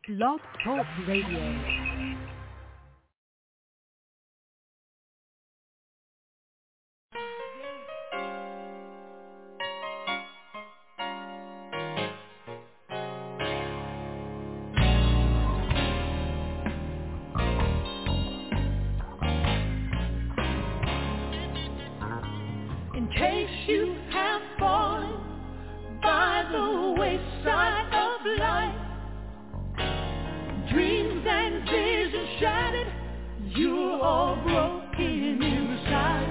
Blog Talk Radio. In case you have fallen by the wayside of life, dreams and visions shattered, you're all broken inside.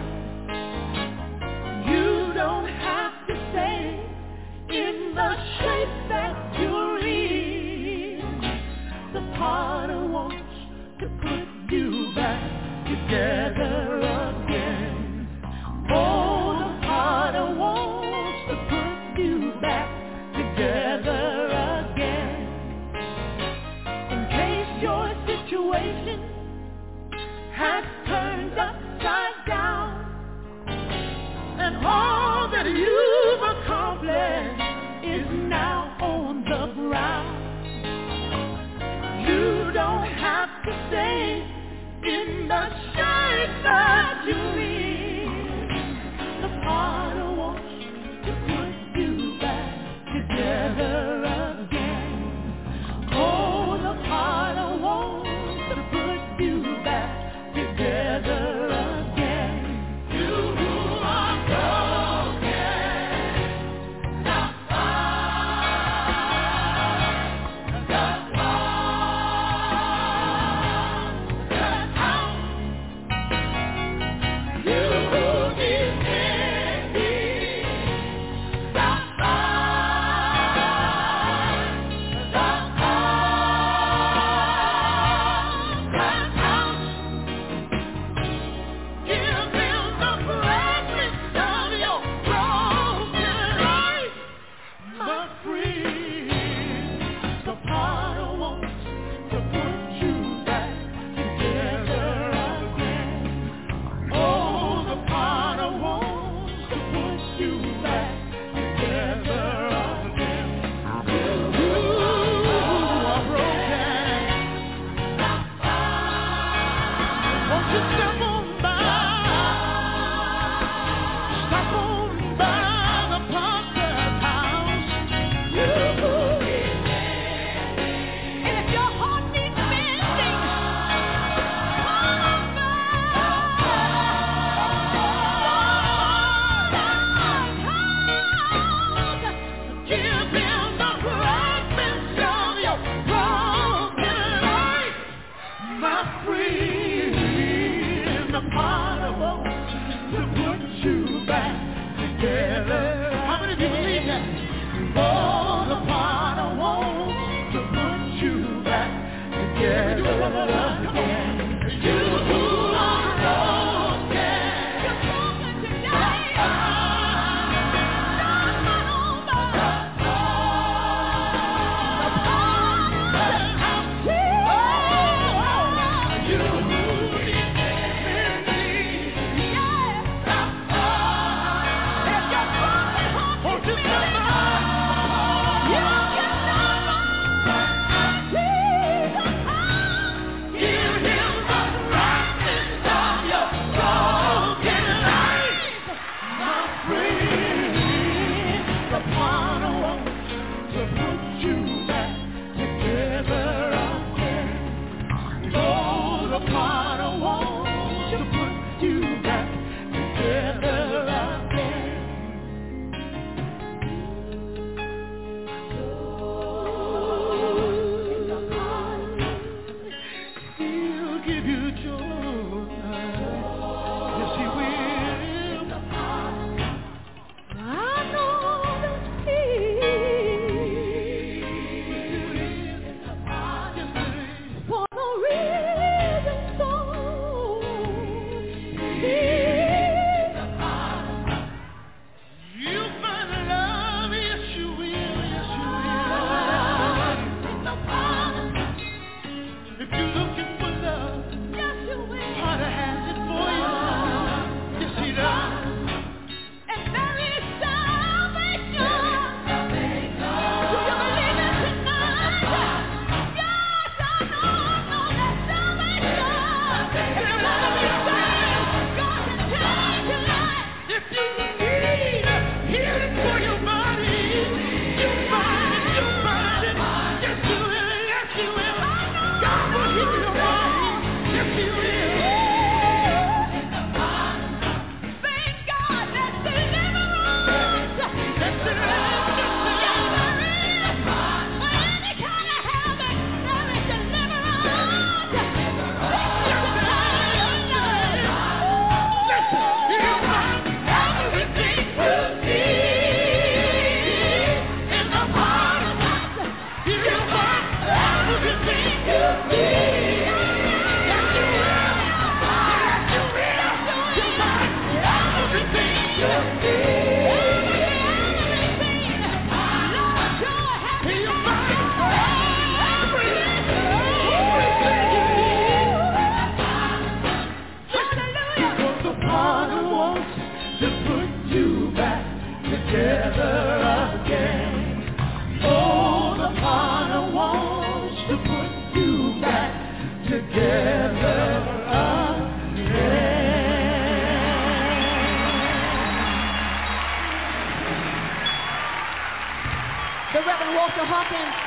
You don't have to stay in the shape that you're in. The potter wants to put you back together again. Oh, the potter wants to put you back together again. In case your situation has turned upside down, and all that you've accomplished is now on the ground. You don't have to stay in the shape that you're in. The potter wants to put you back together again. Oh, the potter wants to put you back together again. You who are broken, the you who need you to put you back together again. The Reverend Walter Hawkins.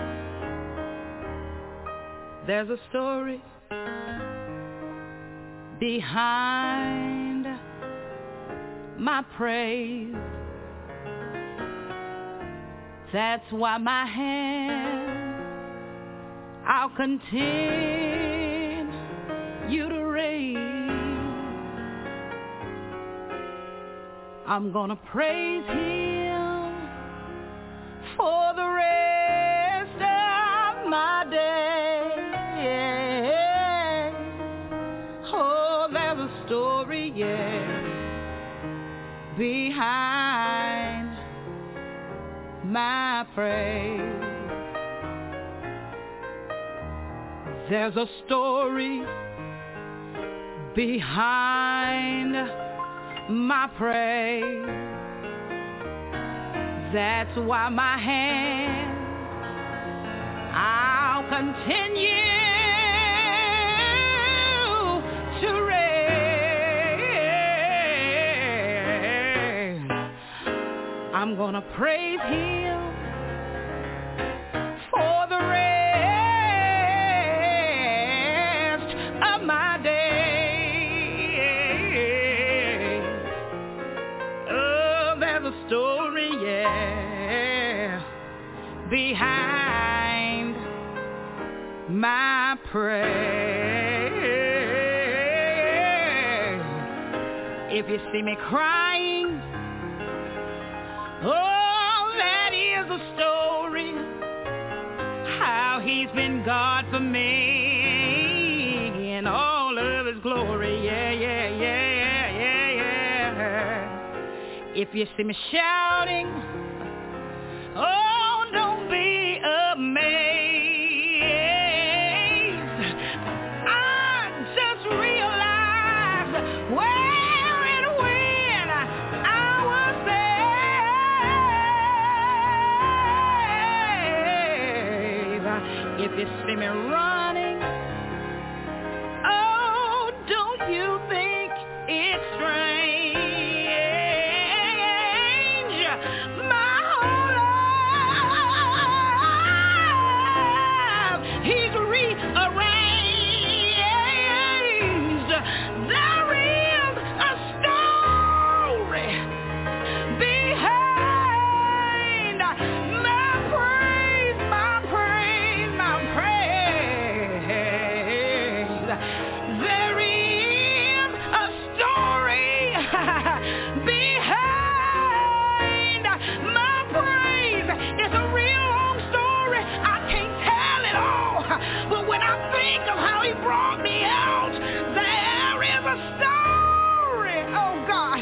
There's a story behind my praise. That's why my hand I'll continue to raise. I'm gonna praise Him for the rest of my day. Oh, there's a story, yeah, behind my praise. There's a story behind my praise. That's why my hand I'll continue to raise. I'm gonna praise Him for the rest of my day. Oh, there's a story, yeah, behind my praise. If you see me crying, oh, that is a story, how He's been God for me in all of His glory. Yeah, yeah, yeah, yeah, yeah, yeah. If you see me shouting, oh, don't be amazed. I just realized where and when I was saved. If you see me running, oh, don't you think it's strange? My whole life He's rearranged. There is a story behind my praise, my praise, my praise. There is a story behind my praise. It's a real long story. I can't tell it all. But when I think of how He brought me out, there is a story, oh God,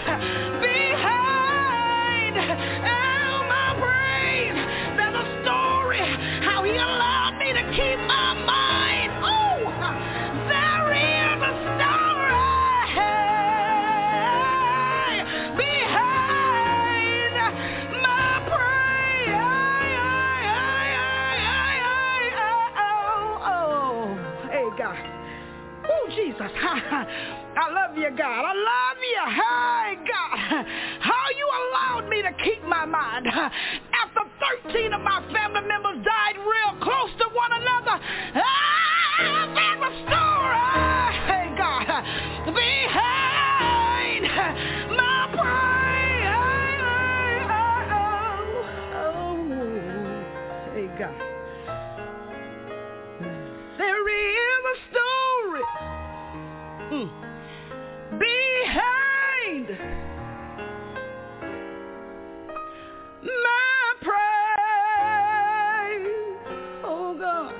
behind my praise. There's a story how He allowed me to keep my mind. Oh, there is a story behind my praise. Hey, God. Oh, Jesus. I love you, God. I love you. Hey, God. How you allowed me to keep my mind after 13 of my family members died real close to one another. There's a story, hey, God, behind my praise. Hey, God. There is a story behind my praise. Oh, God.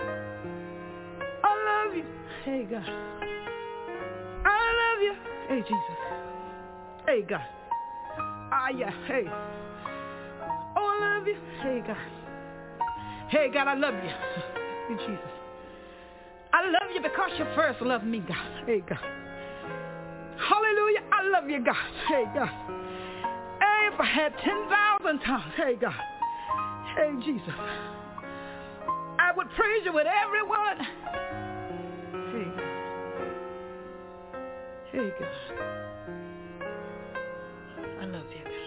I love you. Hey, God. I love you. Hey, Jesus. Hey, God. Ah, yeah. Hey. Oh, I love you. Hey, God. Hey, God, I love you. Hey, Jesus. I love you because you first loved me, God. Hey, God. Hallelujah. I love you, God. Hey, God. Hey, if I had 10,000 tongues, hey, God. Hey, Jesus. I would praise you with everyone. Hey, God. Hey, God. I love you, God.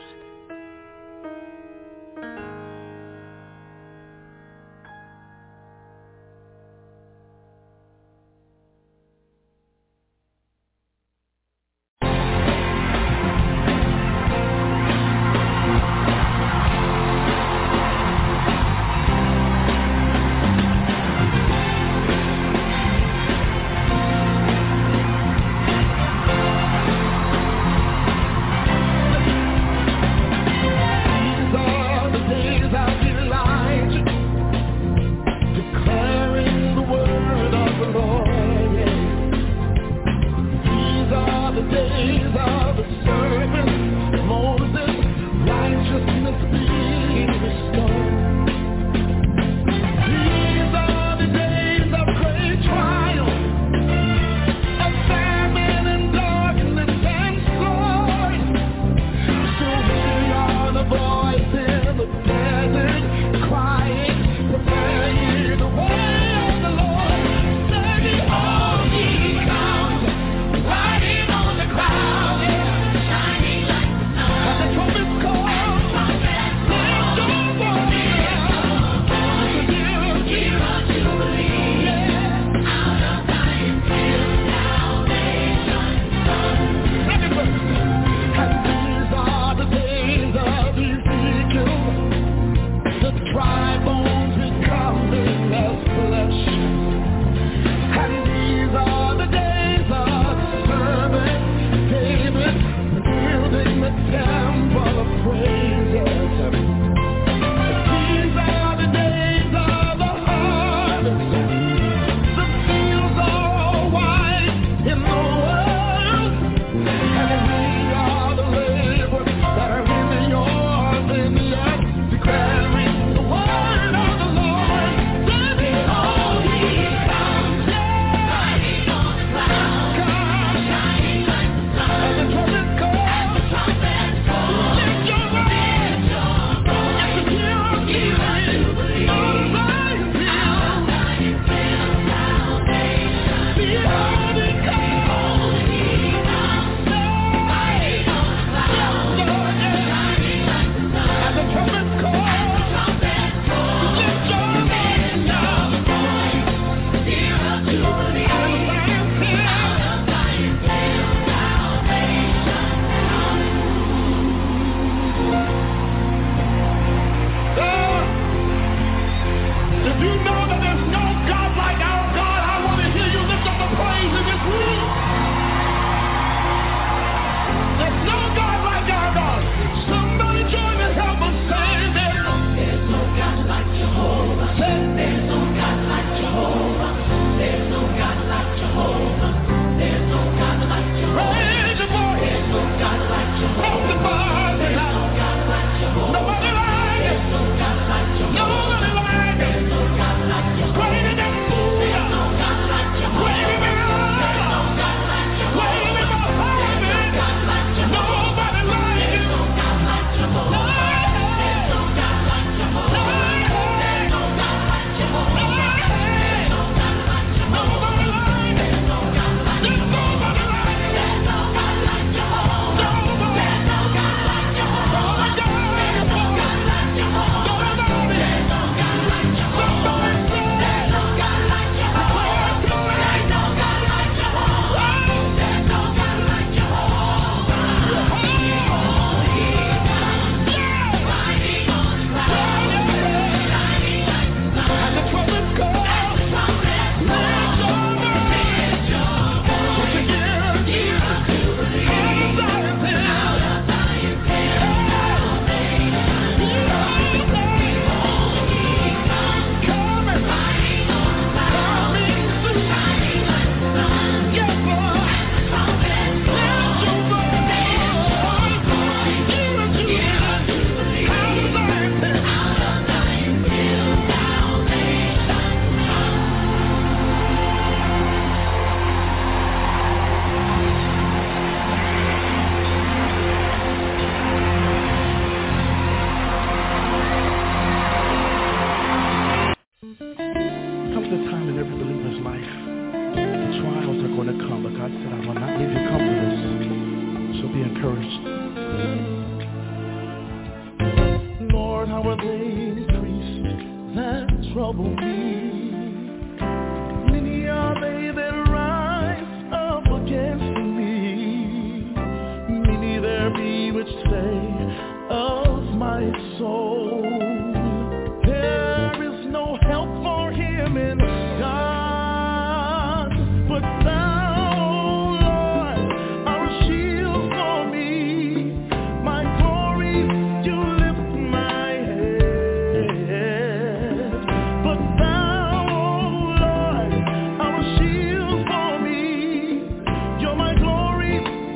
You're my glory.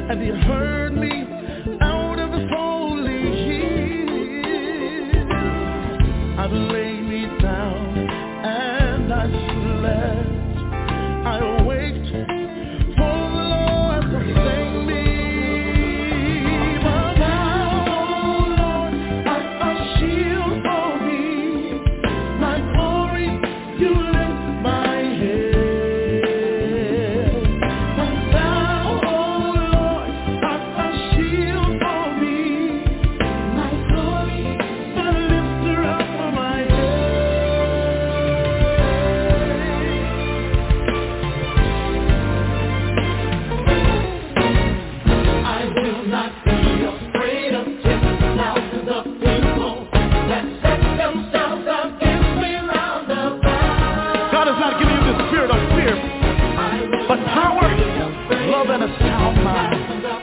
and he heard me out of his holy hill. I laid me down and I slept. I awaked for the Lord to save me. But thou, Lord, art a shield for me. My glory, you lift my head. But thou, Lord, art a shield for me. My glory, the lifter up of my I will not be afraid of 10,000 of people that set themselves against me round about. God has not given you the spirit of fear, but power, love, and a sound mind.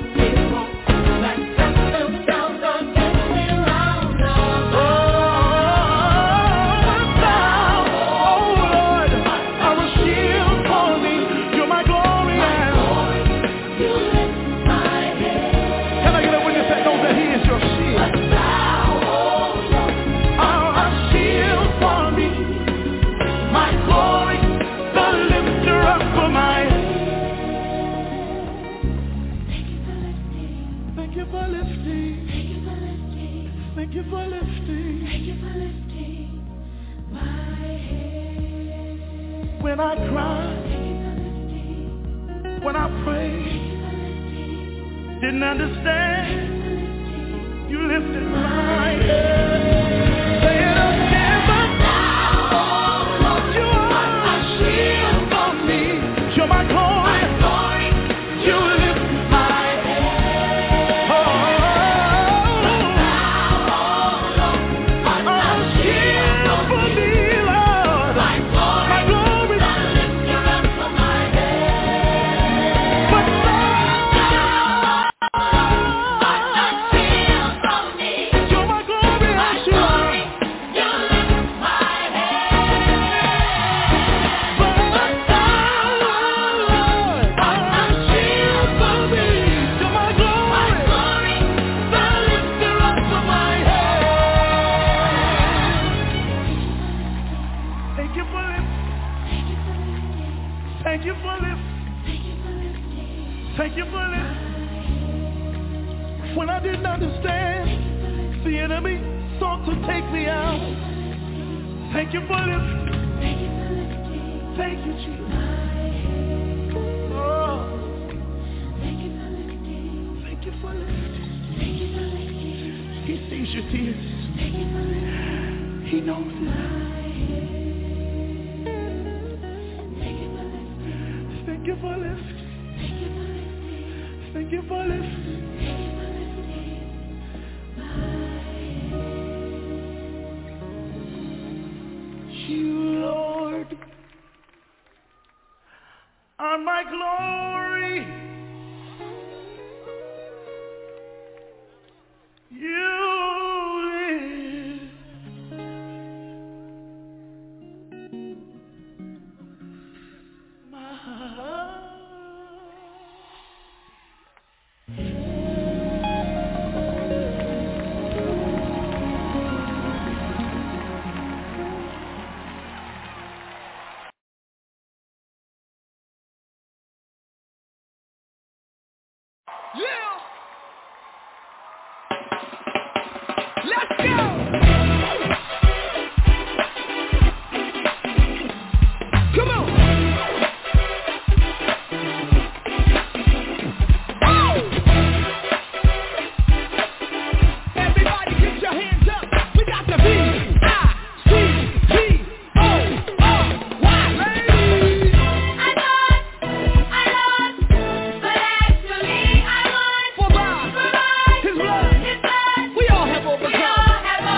Thank you for lifting my head. When I cry, when I pray, didn't understand, you lifted my head. Say it again, but now you are a shield for me. You're my glory, you lift my head. Oh. Thank you for this. When I didn't understand, the enemy sought to take me out. Thank you for this. Thank you, Jesus. Oh. Thank you for this. He sees your tears. He knows it. Thank you for this. Thank you for lifting. You, Lord, are my glory. You live. My heart. Let's go! Come on! Everybody get your hands up. We got the V-I-C-T-O-O-Y. Ladies! I lost, but actually I won. For God, His blood, we all have overcome.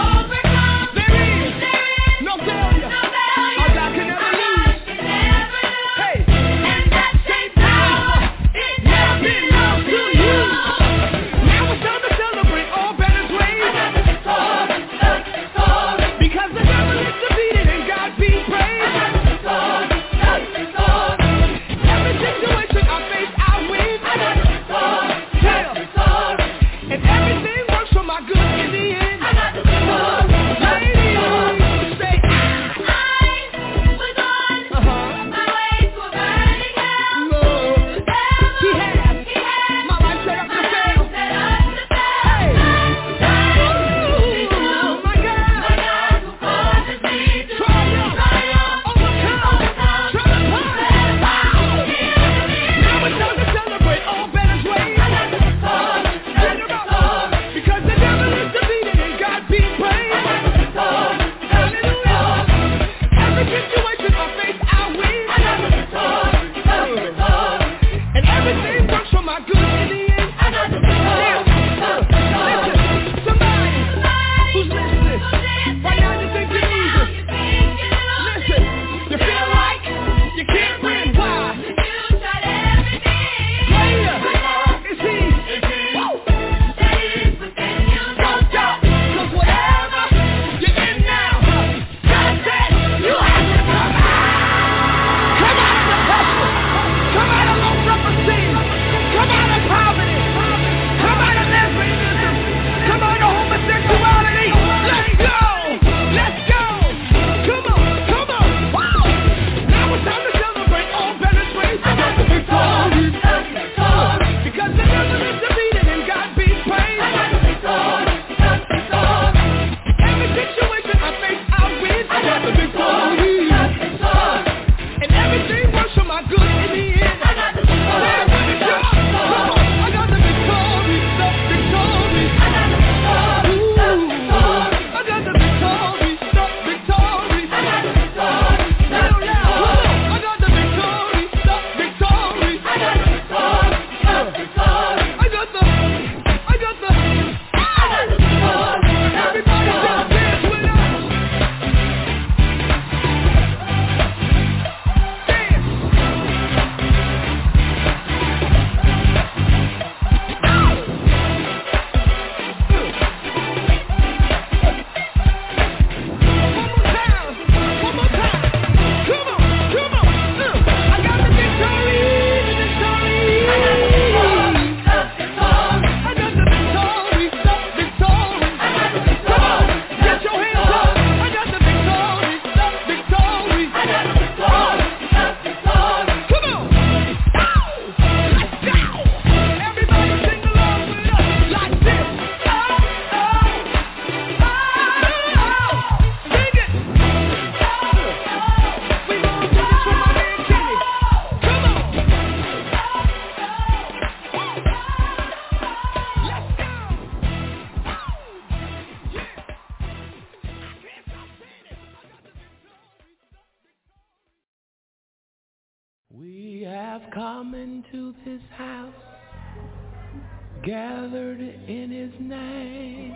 to this house, gathered in his name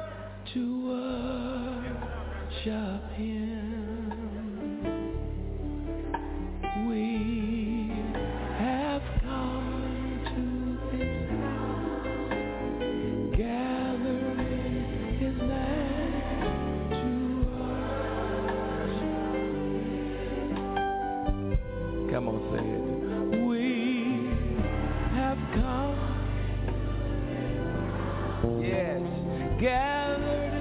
to worship him. We have come to this house, gathered in his name to worship. Come on, say it. We have come, yes, gathered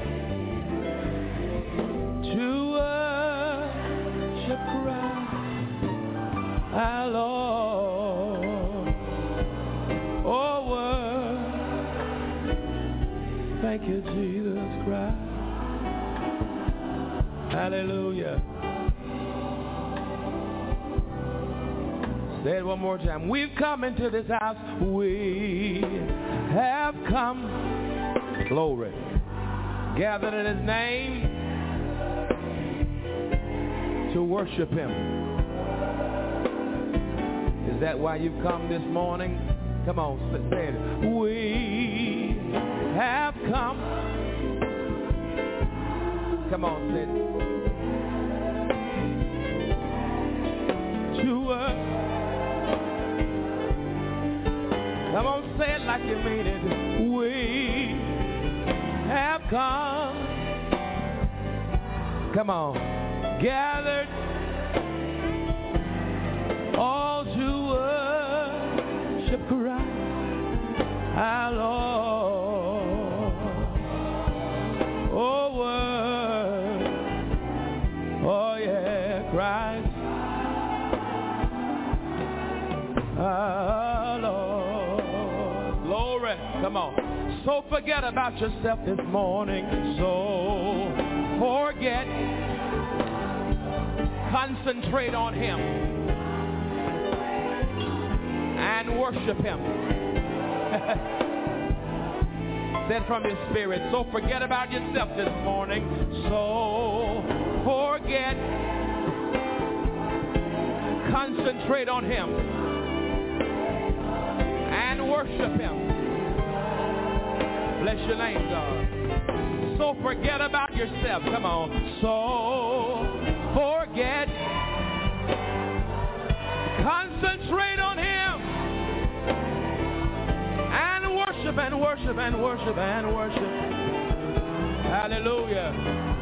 to worship Christ our Lord. Oh, thank you, Jesus Christ. Hallelujah. Say it one more time. We've come into this house. We have come, glory, gathered in his name to worship him. Is that why you've come this morning? Come on, say it. We have come. Come on, say it. To come on, say it like you mean it. We have come. Come on, gathered all to worship Christ our Lord. Oh, word. Oh, yeah, Christ our Lord. Glory. Come on. So forget about yourself this morning. So forget. Concentrate on him and worship him. Said from your spirit. So forget about yourself this morning. So forget. Concentrate on him and worship him. Bless your name, God. So forget about yourself. Come on. So forget. Concentrate on him and worship and worship and worship and worship. Hallelujah.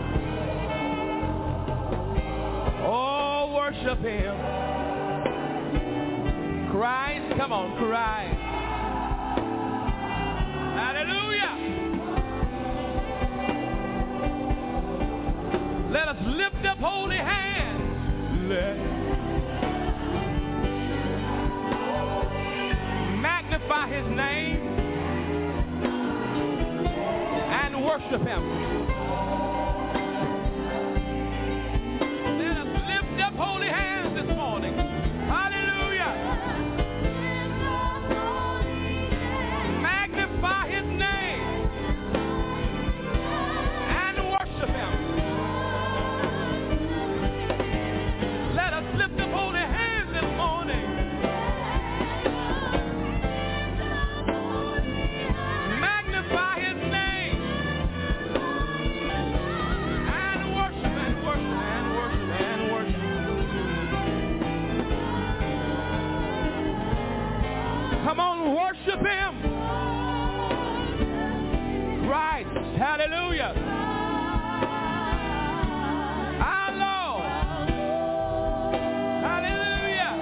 Oh, worship him. Christ, come on, Christ. Hallelujah. Let us lift up holy hands. Magnify his name and worship him. Let us lift up holy hands this morning. Hallelujah. Magnify his name and worship him. Let us lift up holy hands this morning. Magnify his name and worship and worship and worship and worship. Come on, worship him. Christ, hallelujah. Our Lord. Hallelujah.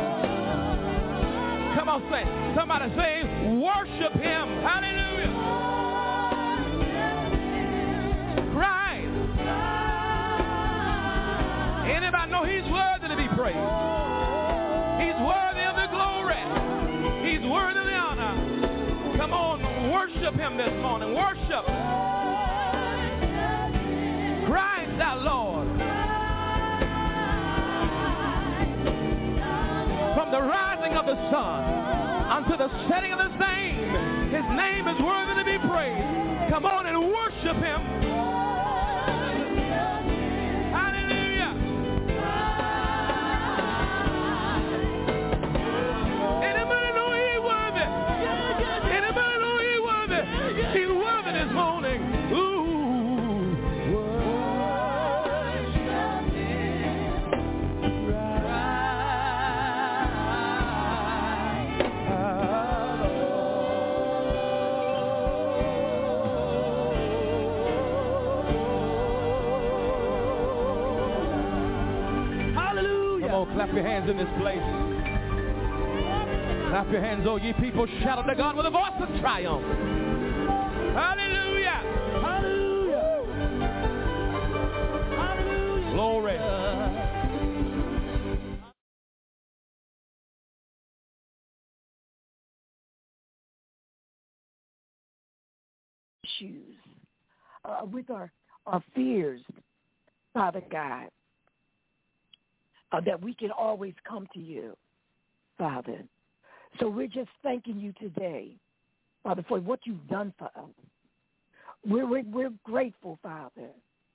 Come on, say, somebody say, worship him. Hallelujah. Christ. Anybody know he's worthy to be praised? He's worthy of the glory. He's worthy of the honor. Come on, worship him this morning. Worship Christ our Lord. From the rising of the sun unto the setting of the same, his name is worthy to be praised. Come on and worship him. Hallelujah. He's worthy this morning. Ooh. Clap your hands in this place. Clap your hands, oh ye people. Shout unto God with a voice of triumph. Hallelujah. Hallelujah. Hallelujah. Glory. Issues with our fears, Father God. That we can always come to you, Father. So we're just thanking you today, Father, for what you've done for us. We're grateful, Father.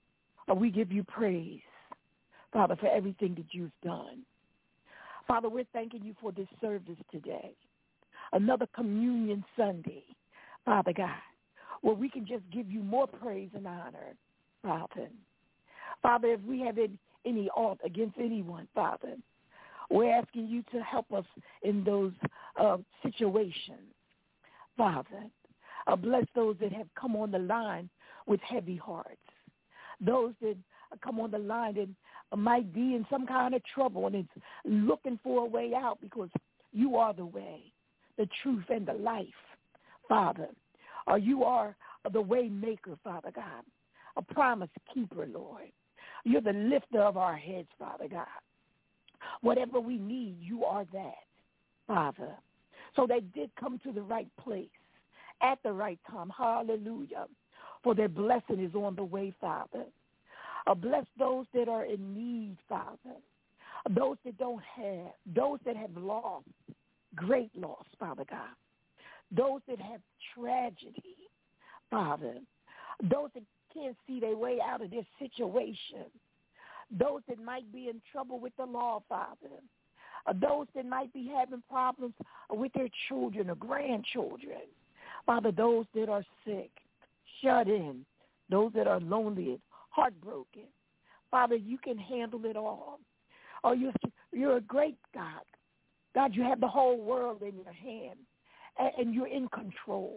We give you praise, Father, for everything that you've done. Father, we're thanking you for this service today, another Communion Sunday, Father God, where we can just give you more praise and honor, Father. Father, if we have any ought against anyone, Father, we're asking you to help us in those situations, Father. Bless those that have come on the line with heavy hearts, those that come on the line that might be in some kind of trouble and it's looking for a way out because you are the way, the truth, and the life, Father. You are the way maker, Father God, a promise keeper, Lord. You're the lifter of our heads, Father God. Whatever we need, you are that, Father. So they did come to the right place at the right time. Hallelujah. For their blessing is on the way, Father. Bless those that are in need, Father. Those that don't have, those that have lost, great loss, Father God. Those that have tragedy, Father. Those that can't see their way out of this situation. Those that might be in trouble with the law, Father. Those that might be having problems with their children or grandchildren. Father, those that are sick, shut in, those that are lonely and heartbroken. Father, you can handle it all. Oh, you're a great God. God, you have the whole world in your hand, and you're in control.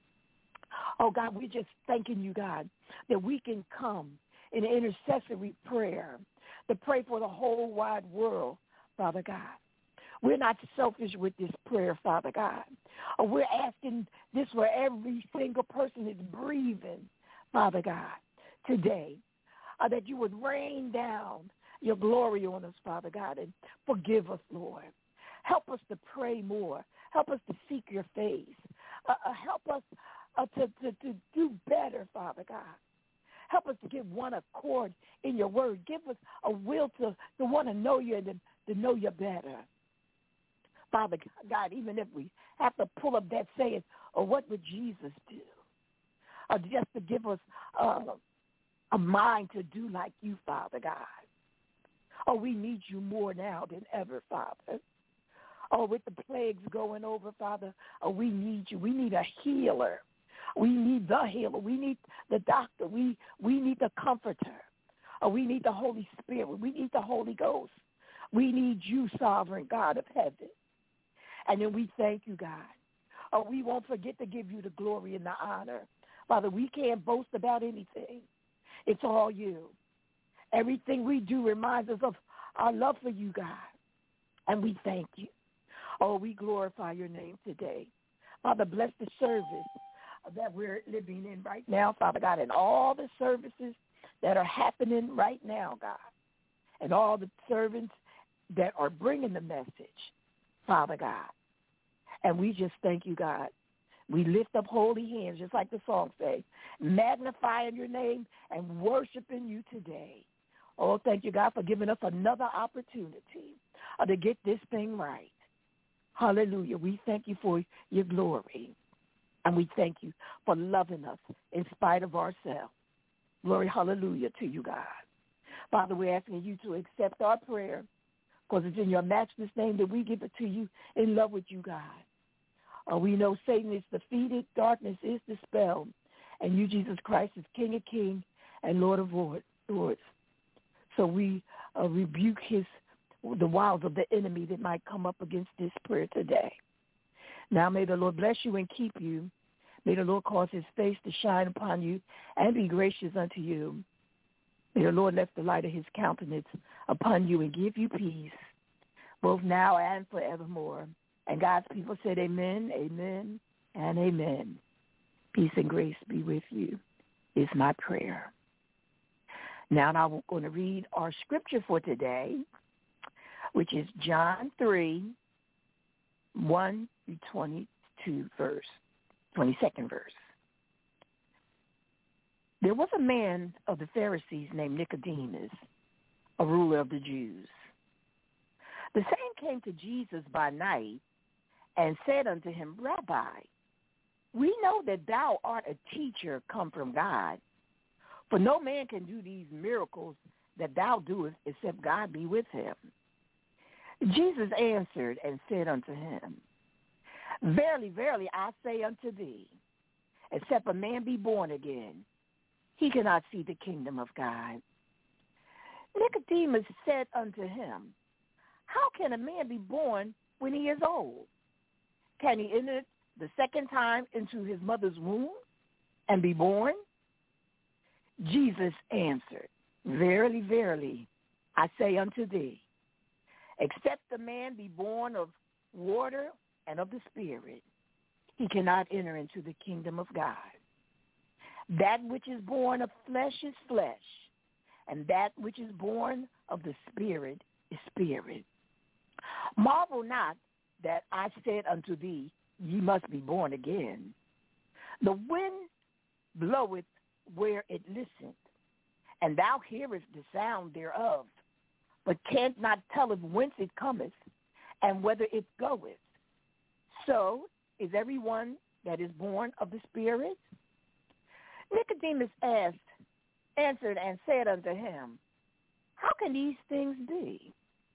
Oh, God, we're just thanking you, God, that we can come in intercessory prayer to pray for the whole wide world, Father God. We're not selfish with this prayer, Father God. We're asking this for every single person that's breathing, Father God, today, that you would rain down your glory on us, Father God, and forgive us, Lord. Help us to pray more. Help us to seek your face. Help us to do better, Father God. Help us to get one accord in your word. Give us a will to want to know you and to know you better. Father God, even if we have to pull up that saying, or what would Jesus do? Or just to give us a mind to do like you, Father God. Oh, we need you more now than ever, Father. Oh, with the plagues going over, Father, we need you. We need a healer. We need the healer. We need the doctor. We need the comforter. We need the Holy Spirit. We need the Holy Ghost. We need you, sovereign God of heaven. And then we thank you, God. We won't forget to give you the glory and the honor. Father, we can't boast about anything. It's all you. Everything we do reminds us of our love for you, God. And we thank you. Oh, we glorify your name today. Father, bless the service that we're living in right now, Father God, and all the services that are happening right now, God, and all the servants that are bringing the message, Father God. And we just thank you, God. We lift up holy hands, just like the song says, magnifying your name and worshiping you today. Oh, thank you, God, for giving us another opportunity to get this thing right. Hallelujah. We thank you for your glory. And we thank you for loving us in spite of ourselves. Glory, hallelujah to you, God. Father, we're asking you to accept our prayer because it's in your matchless name that we give it to you in love with you, God. We know Satan is defeated, darkness is dispelled, and you, Jesus Christ, is King of kings and Lord of lords. So we rebuke the wiles of the enemy that might come up against this prayer today. Now may the Lord bless you and keep you. May the Lord cause his face to shine upon you and be gracious unto you. May the Lord lift the light of his countenance upon you and give you peace, both now and forevermore. And God's people said amen, amen, and amen. Peace and grace be with you is my prayer. Now I'm going to read our scripture for today, which is John 3, 1 through 22 verse, 22nd verse. There was a man of the Pharisees named Nicodemus, a ruler of the Jews. The same came to Jesus by night and said unto him, Rabbi, we know that thou art a teacher come from God, for no man can do these miracles that thou doest except God be with him. Jesus answered and said unto him, Verily, verily, I say unto thee, except a man be born again, he cannot see the kingdom of God. Nicodemus said unto him, How can a man be born when he is old? Can he enter the second time into his mother's womb and be born? Jesus answered, Verily, verily, I say unto thee, except a man be born of water and of the Spirit, he cannot enter into the kingdom of God. That which is born of flesh is flesh, and that which is born of the Spirit is spirit. Marvel not that I said unto thee, ye must be born again. The wind bloweth where it listeth, and thou hearest the sound thereof, but canst not tell whence it cometh, and whither it goeth. So is everyone that is born of the Spirit. Nicodemus answered and said unto him, How can these things be?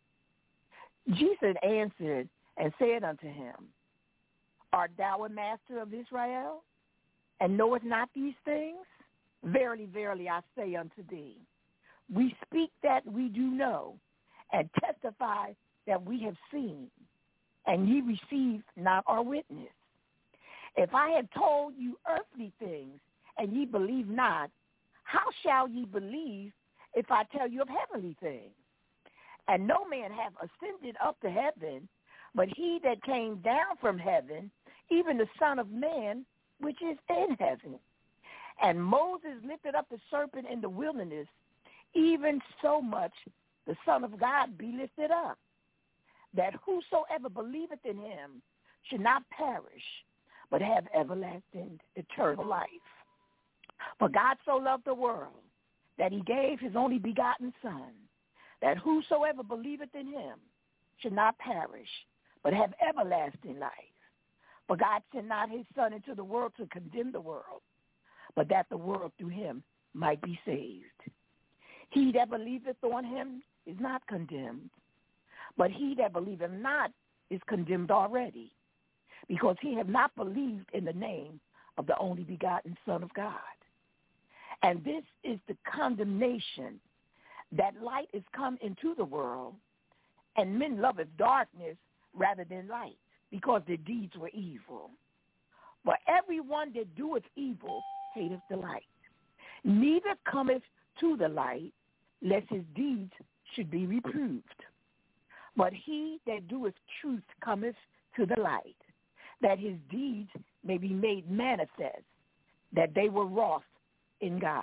Jesus answered and said unto him, Art thou a master of Israel, and knowest not these things? Verily, verily, I say unto thee, we speak that we do know, and testify that we have seen, and ye receive not our witness. If I had told you earthly things, and ye believe not, how shall ye believe if I tell you of heavenly things? And no man hath ascended up to heaven, but he that came down from heaven, even the Son of Man, which is in heaven. And Moses lifted up the serpent in the wilderness, even so much the Son of God be lifted up, that whosoever believeth in him should not perish, but have everlasting eternal life. For God so loved the world that he gave his only begotten Son, that whosoever believeth in him should not perish, but have everlasting life. For God sent not his Son into the world to condemn the world, but that the world through him might be saved. He that believeth on him is not condemned, but he that believeth not is condemned already, because he have not believed in the name of the only begotten Son of God. And this is the condemnation, that light is come into the world, and men loveth darkness rather than light, because their deeds were evil. For everyone that doeth evil hateth the light, neither cometh to the light, lest his deeds should be reproved. But he that doeth truth cometh to the light, that his deeds may be made manifest, that they were wrought in God.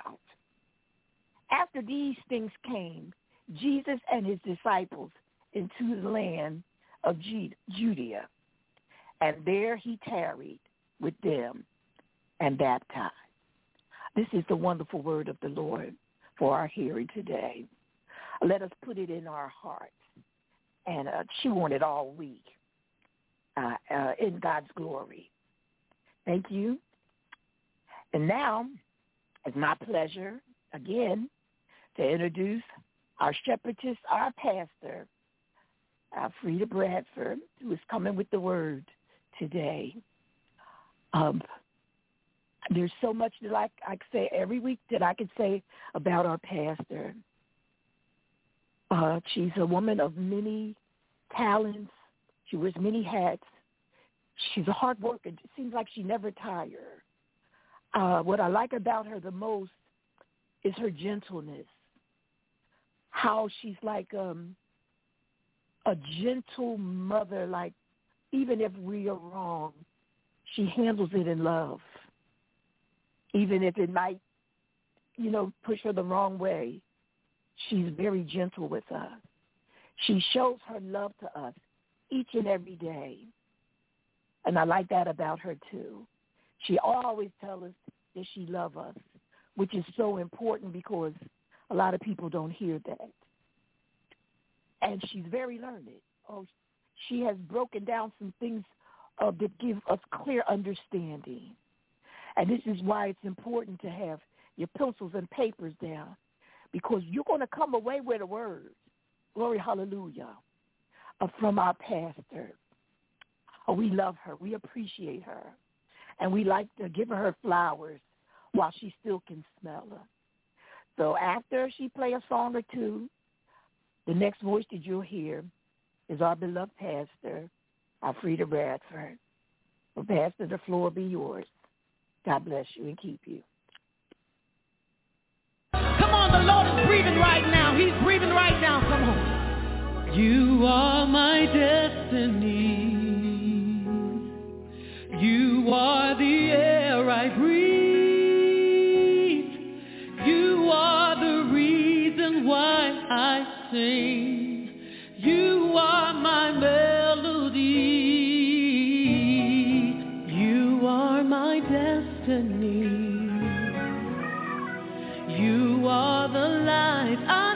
After these things came Jesus and his disciples into the land of Judea, and there he tarried with them and baptized. This is the wonderful word of the Lord for our hearing today. Let us put it in our hearts and chew on it all week in God's glory. Thank you. And now, it's my pleasure, again, to introduce our shepherdess, our pastor, Frida Bradford, who is coming with the word today. There's so much that I can say every week that I can say about our pastor. She's a woman of many talents. She wears many hats. She's a hard worker. It seems like she never tires. What I like about her the most is her gentleness. How she's like a gentle mother. Like even if we are wrong, she handles it in love. Even if it might, push her the wrong way, she's very gentle with us. She shows her love to us each and every day. And I like that about her, too. She always tells us that she loves us, which is so important because a lot of people don't hear that. And she's very learned. She has broken down some things that give us clear understanding. And this is why it's important to have your pencils and papers down, because you're going to come away with a word, glory, hallelujah, from our pastor. We love her. We appreciate her. And we like to give her flowers while she still can smell her. So after she play a song or two, the next voice that you'll hear is our beloved pastor, Alfreda Bradford. Well, Pastor, the floor will be yours. God bless you and keep you. Come on, the Lord is breathing right now. He's breathing right now. Come on. You are my destiny. You are the air I breathe. You are the reason why I sing. You are my melody. You are my destiny. You are the life I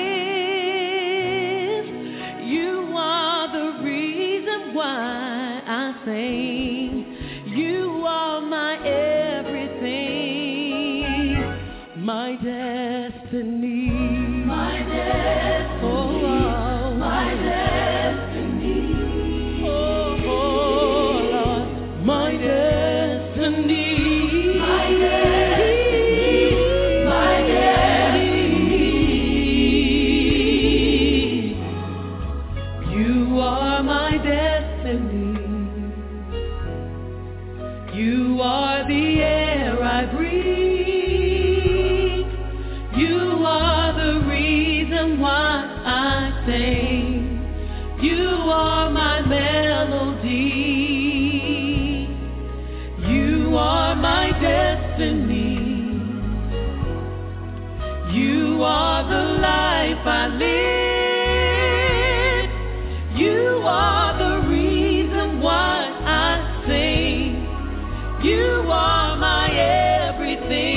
live. You are the reason why I sing. You are my everything, my destiny. My destiny. Oh, my destiny. Oh, Lord, my destiny. My destiny. My destiny. You are my destiny. You are the air I breathe. You are the reason why I sing. You are my melody. You are my destiny. You are the life I live. You are the reason why I sing. You are my everything.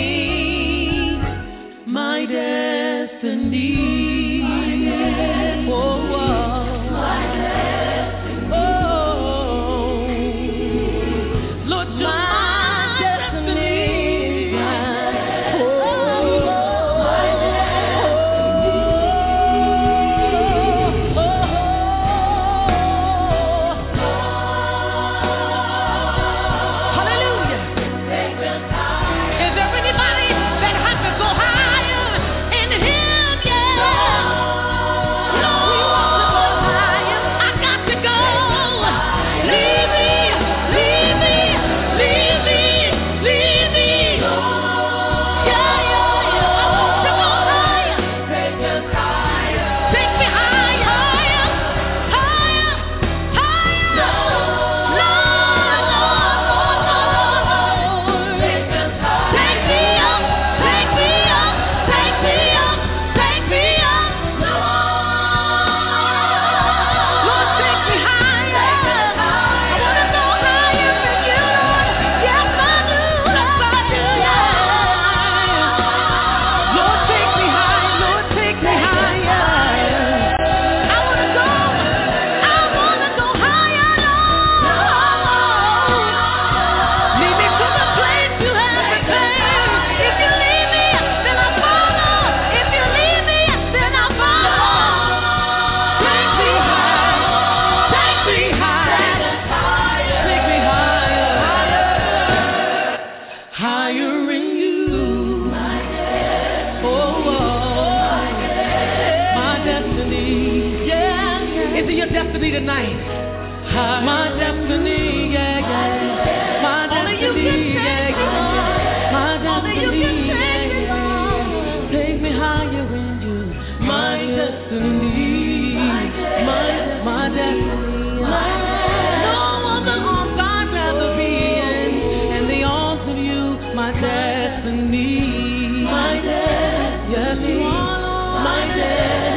tonight. My destiny, yeah, yeah. My destiny, yeah, yeah. My destiny, yeah, yeah. Take me higher in you. My destiny, my destiny. No other arms I'd rather be in the arms of you. My destiny, my destiny. Yes, you are, Lord. My destiny.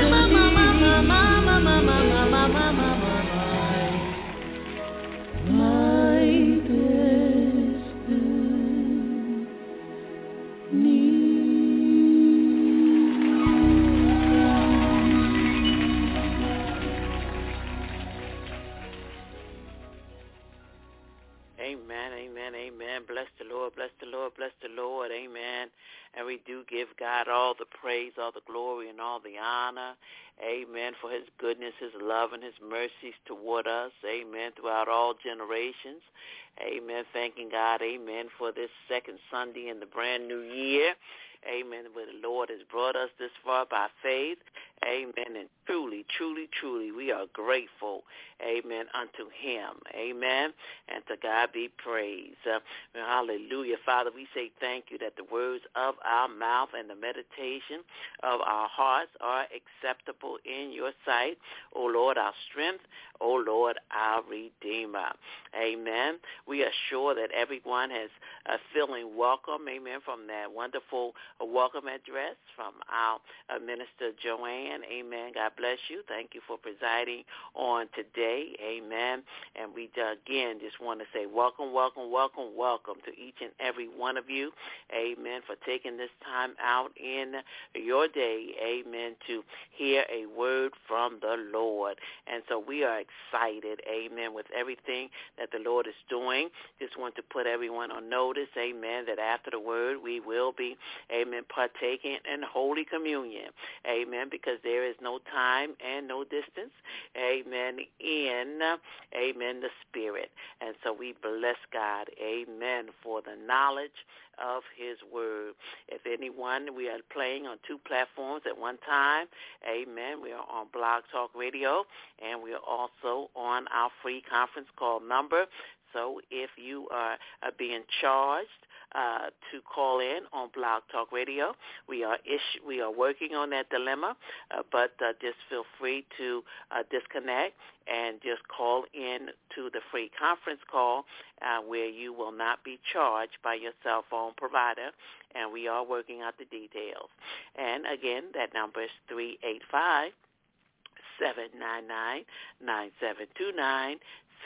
Bless the Lord, bless the Lord, bless the Lord, amen. And we do give God all the praise, all the glory, and all the honor, amen, for his goodness, his love, and his mercies toward us, amen, throughout all generations, amen. Thanking God, amen, for this second Sunday in the brand new year, amen, where the Lord has brought us this far by faith, amen, and truly, truly, truly, we are grateful, amen, unto him, amen, and to God be praised. Hallelujah. Father, we say thank you that the words of our mouth and the meditation of our hearts are acceptable in your sight, O Lord, our strength, O Lord, our Redeemer. Amen. We are sure that everyone has a feeling welcome, amen, from that wonderful welcome address from our Minister Joanne. Amen. God bless you. Thank you for presiding on today. Amen. And we, again, just want to say welcome, welcome, welcome, welcome to each and every one of you. Amen. For taking this time out in your day. Amen. To hear a word from the Lord. And so we are excited. Amen. With everything that the Lord is doing. Just want to put everyone on notice. Amen. That after the word we will be, amen, partaking in Holy Communion. Amen. Because there is no time and no distance. Amen. In, amen, the Spirit. And so we bless God. Amen. For the knowledge of his word. If anyone, we are playing on two platforms at one time. Amen. We are on Blog Talk Radio, and we are also on our free conference call number. So if you are being charged to call in on Blog Talk Radio, we are working on that dilemma, but just feel free to disconnect and just call in to the free conference call where you will not be charged by your cell phone provider, and we are working out the details. And again, that number is 385-799-9729,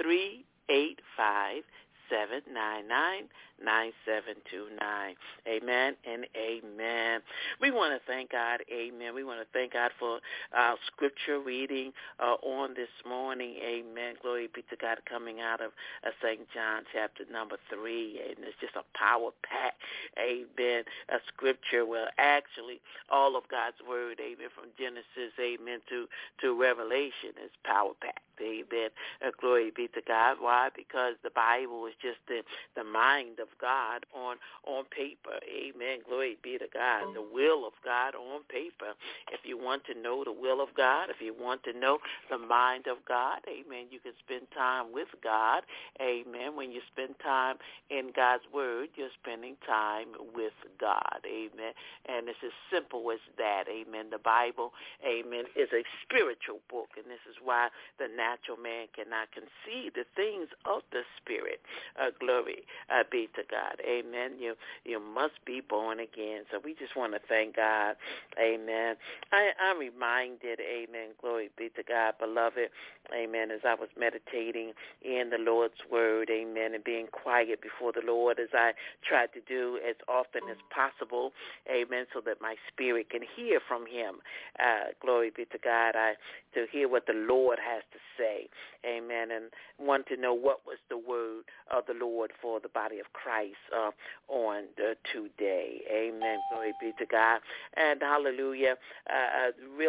385-799-9729. Amen and amen. We want to thank God. Amen. We want to thank God for our scripture reading on this morning. Amen. Glory be to God, coming out of St. John chapter number 3. And it's just a power-packed, amen, a scripture. Well, actually, all of God's word, amen, from Genesis, amen, to Revelation is power-packed. Amen. Glory be to God. Why? Because the Bible is just the mind of God on paper. Amen. Glory be to God. The will of God on paper. If you want to know the will of God, if you want to know the mind of God, amen, you can spend time with God. Amen. When you spend time in God's word, you're spending time with God. Amen. And it's as simple as that. Amen. The Bible, amen, is a spiritual book, and this is why the natural man cannot conceive the things of the Spirit. Glory be to God. Amen. You must be born again. So we just want to thank God. Amen. I'm reminded, amen, glory be to God, beloved, amen, as I was meditating in the Lord's word, amen, and being quiet before the Lord as I tried to do as often as possible, amen, so that my spirit can hear from him. Glory be to God. To hear what the Lord has to say, amen, and want to know what was the word of the Lord for the body of Christ on today. Amen. Glory be to God. And hallelujah. Really,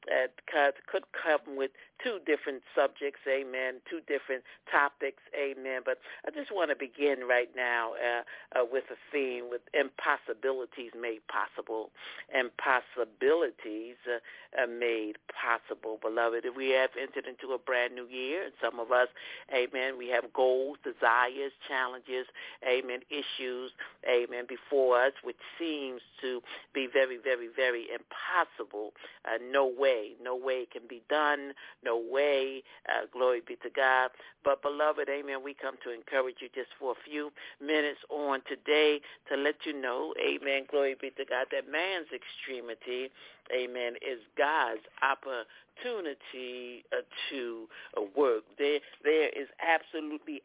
could come with two different subjects, amen, two different topics, amen. But I just want to begin right now with a theme with impossibilities made possible. Impossibilities made possible, beloved. We have entered into a brand new year, and some of us, amen, we have goals, desires, challenges, amen, issues, amen, before us, which seems to be very, very, very impossible. No way it can be done. No way. Glory be to God. But, beloved, amen, we come to encourage you just for a few minutes on today to let you know, amen, glory be to God, that man's extremity, amen, is God's opportunity to work. There is absolutely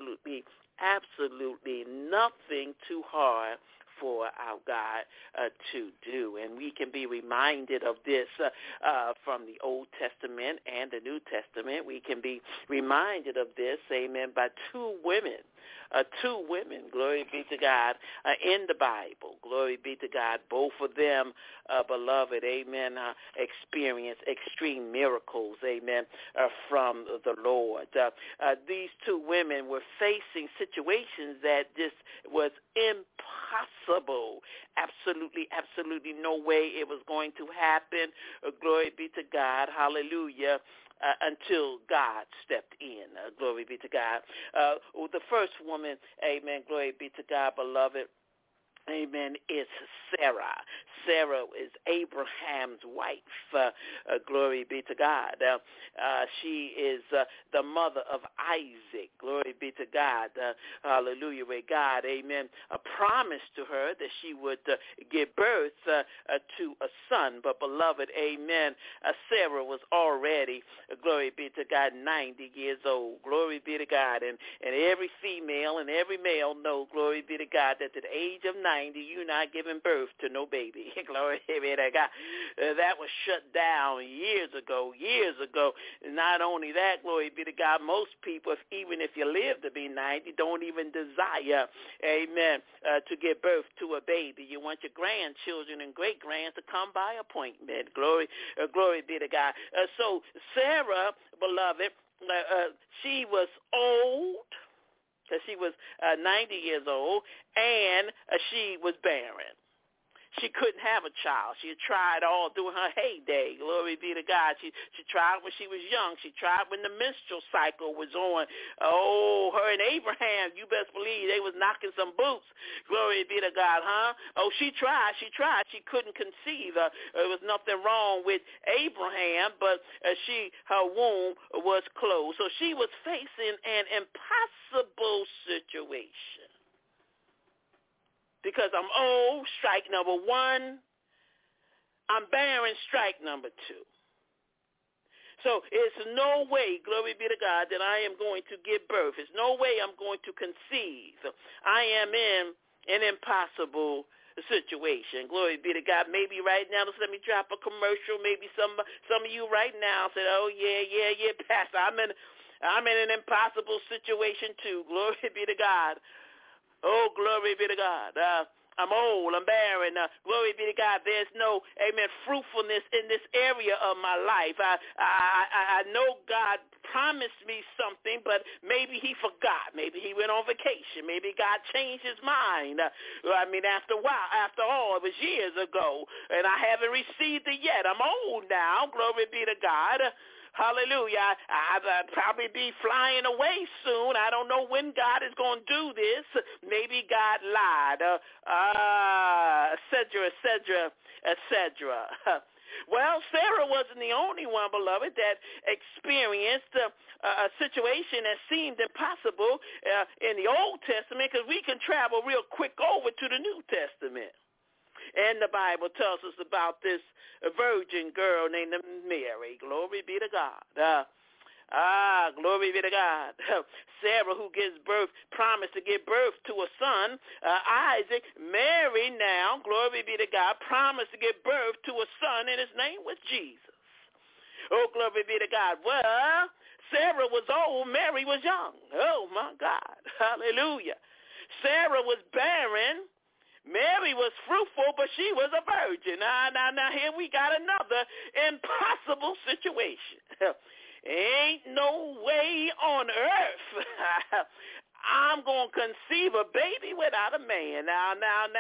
nothing too hard for our God to do. And we can be reminded of this from the Old Testament and the New Testament. We can be reminded of this, amen, by two women, glory be to God, in the Bible. Glory be to God. Both of them, beloved, amen, experience extreme miracles, amen, from the Lord. These two women were facing situations that just was impossible. Absolutely no way it was going to happen. Glory be to God. Hallelujah. Until God stepped in. Glory be to God. The first woman, amen, glory be to God, beloved, amen, is Sarah. Sarah is Abraham's wife. Glory be to God. She is the mother of Isaac. Glory be to God. Hallelujah. Where God, amen, promised to her that she would give birth to a son. But, beloved, amen, Sarah was already, glory be to God, 90 years old. Glory be to God. And every female and every male know, glory be to God, that at the age of 90, you're not giving birth to no baby. Glory be to God. That was shut down years ago. Not only that, glory be to God, most people, even if you live to be 90, don't even desire, amen, to give birth to a baby. You want your grandchildren and great-grands to come by appointment. Glory be to God. So Sarah, beloved, she was old, because she was 90 years old, and she was barren. She couldn't have a child. She had tried all during her heyday. Glory be to God. She tried when she was young. She tried when the menstrual cycle was on. Oh, her and Abraham, you best believe they was knocking some boots. Glory be to God, huh? Oh, she tried. She couldn't conceive. There was nothing wrong with Abraham, but her womb was closed. So she was facing an impossible situation. Because I'm old, strike number one. I'm barren, strike number two. So it's no way, glory be to God, that I am going to give birth. It's no way I'm going to conceive. I am in an impossible situation. Glory be to God. Maybe right now, just let me drop a commercial. Maybe some of you right now said, oh, yeah, Pastor, I'm in an impossible situation too. Glory be to God. Oh, glory be to God. I'm old. I'm barren. Glory be to God. There's no, amen, fruitfulness in this area of my life. I know God promised me something, but maybe he forgot. Maybe he went on vacation. Maybe God changed his mind. After a while, after all, it was years ago, and I haven't received it yet. I'm old now. Glory be to God. Hallelujah. I'll probably be flying away soon. I don't know when God is going to do this. Maybe God lied. Et cetera. Well, Sarah wasn't the only one, beloved, that experienced a situation that seemed impossible in the Old Testament, because we can travel real quick over to the New Testament. And the Bible tells us about this virgin girl named Mary. Glory be to God. Glory be to God. Sarah, who gives birth, promised to give birth to a son, Isaac. Mary now, glory be to God, promised to give birth to a son, and his name was Jesus. Oh, glory be to God. Well, Sarah was old. Mary was young. Oh, my God. Hallelujah. Sarah was barren. Mary was fruitful, but she was a virgin. Now, here we got another impossible situation. Ain't no way on earth I'm going to conceive a baby without a man. Now,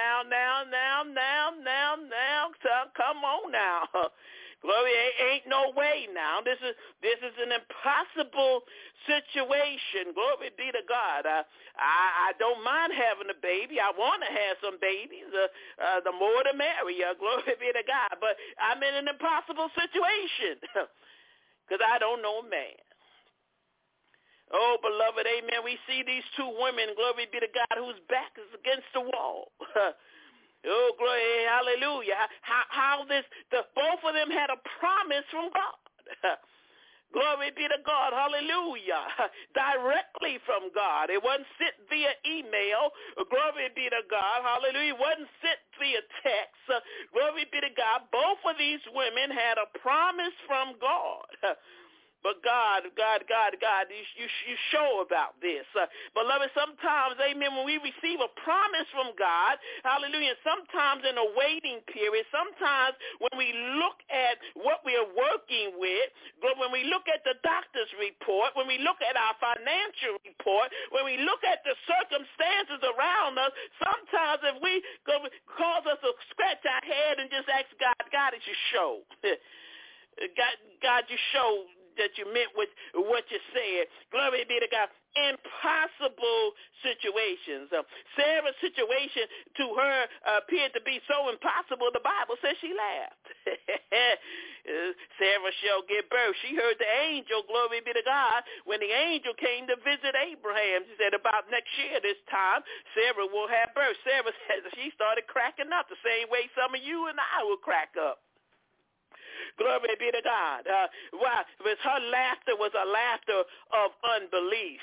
come on now. Glory, ain't no way now. This is an impossible situation. Glory be to God. I don't mind having a baby. I want to have some babies. The more the merrier. Glory be to God. But I'm in an impossible situation because I don't know a man. Oh, beloved, amen. We see these two women, glory be to God, whose back is against the wall. Oh, glory, hallelujah. Both of them had a promise from God. Glory be to God, hallelujah. Directly from God. It wasn't sent via email. Glory be to God, hallelujah. It wasn't sent via text. Glory be to God. Both of these women had a promise from God. But God, you show about this. Beloved, sometimes, amen, when we receive a promise from God, hallelujah, sometimes in a waiting period, sometimes when we look at what we are working with, when we look at the doctor's report, when we look at our financial report, when we look at the circumstances around us, sometimes if we cause us to scratch our head and just ask God, did you show? God, you show that you meant what you said. Glory be to God. Impossible situations. Sarah's situation to her appeared to be so impossible, the Bible says she laughed. Sarah shall give birth. She heard the angel, glory be to God, when the angel came to visit Abraham. She said, about next year this time, Sarah will have birth. Sarah said she started cracking up the same way some of you and I will crack up. Glory be to God. Why? Because her laughter was a laughter of unbelief.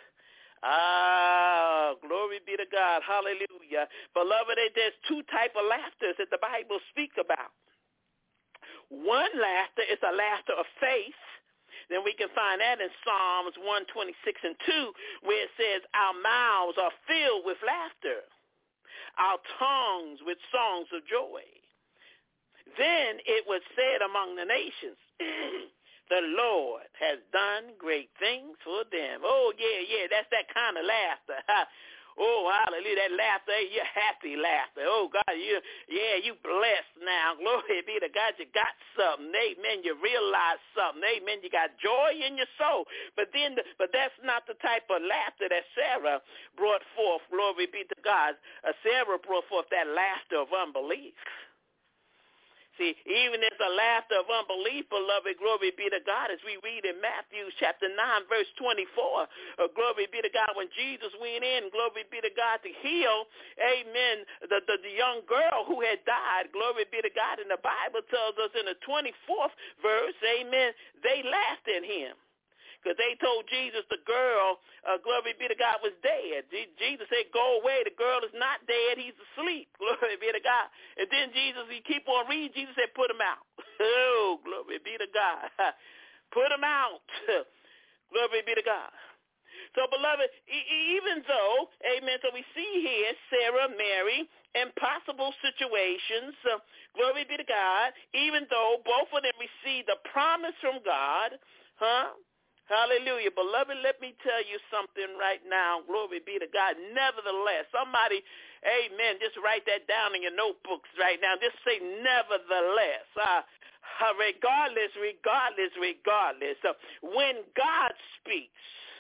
Glory be to God. Hallelujah. Beloved, there's two types of laughter that the Bible speaks about. One laughter is a laughter of faith. Then we can find that in Psalms 126 and 2, where it says, our mouths are filled with laughter, our tongues with songs of joy. Then it was said among the nations, the Lord has done great things for them. Oh, yeah, that's that kind of laughter. Oh, hallelujah, that laughter, you're happy laughter. Oh, God, you blessed now. Glory be to God, you got something. Amen, you realize something. Amen, you got joy in your soul. But that's not the type of laughter that Sarah brought forth. Glory be to God. Sarah brought forth that laughter of unbelief. See, even as the laughter of unbelief, beloved, glory be to God, as we read in Matthew chapter 9, verse 24, glory be to God, when Jesus went in, glory be to God, to heal, amen, the young girl who had died, glory be to God, and the Bible tells us in the 24th verse, amen, they laughed at him. Because they told Jesus the girl, glory be to God, was dead. Jesus said, go away. The girl is not dead. He's asleep. Glory be to God. And then Jesus, he keep on reading. Jesus said, put him out. Oh, glory be to God. Put him out. Glory be to God. So, beloved, even though, amen, so we see here Sarah, Mary, impossible situations, glory be to God, even though both of them received a promise from God, hallelujah. Beloved, let me tell you something right now. Glory be to God. Nevertheless, somebody, amen, just write that down in your notebooks right now. Just say nevertheless. Regardless. When God speaks,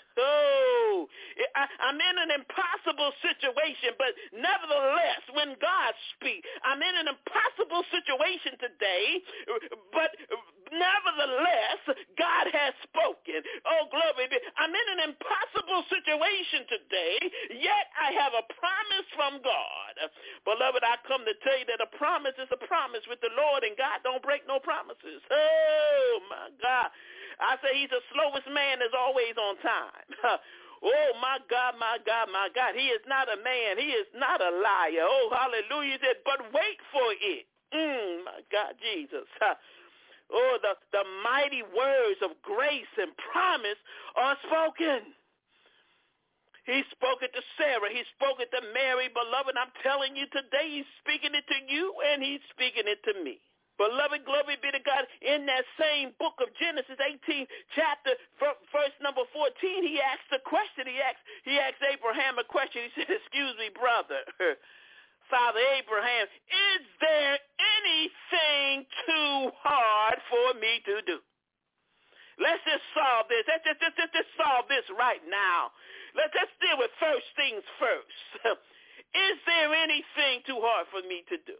I'm in an impossible situation, but nevertheless, when God speaks, I'm in an impossible situation today, but nevertheless, God has spoken. Oh, glory be. I'm in an impossible situation today, yet I have a promise from God. Beloved, I come to tell you that a promise is a promise with the Lord, and God don't break no promises. Oh, my God. I say he's the slowest man is always on time. Oh, my God. He is not a man. He is not a liar. Oh, hallelujah. He said, but wait for it. My God, Jesus. Oh, the mighty words of grace and promise are spoken. He spoke it to Sarah. He spoke it to Mary. Beloved, I'm telling you today, he's speaking it to you and he's speaking it to me. Beloved, glory be to God. In that same book of Genesis 18 chapter, verse number 14, he asked a question. He asked Abraham a question. He said, excuse me, brother, Father Abraham, is there anything too hard for me to do? Let's just solve this. Let's just solve this right now. Let's deal with first things first. Is there anything too hard for me to do?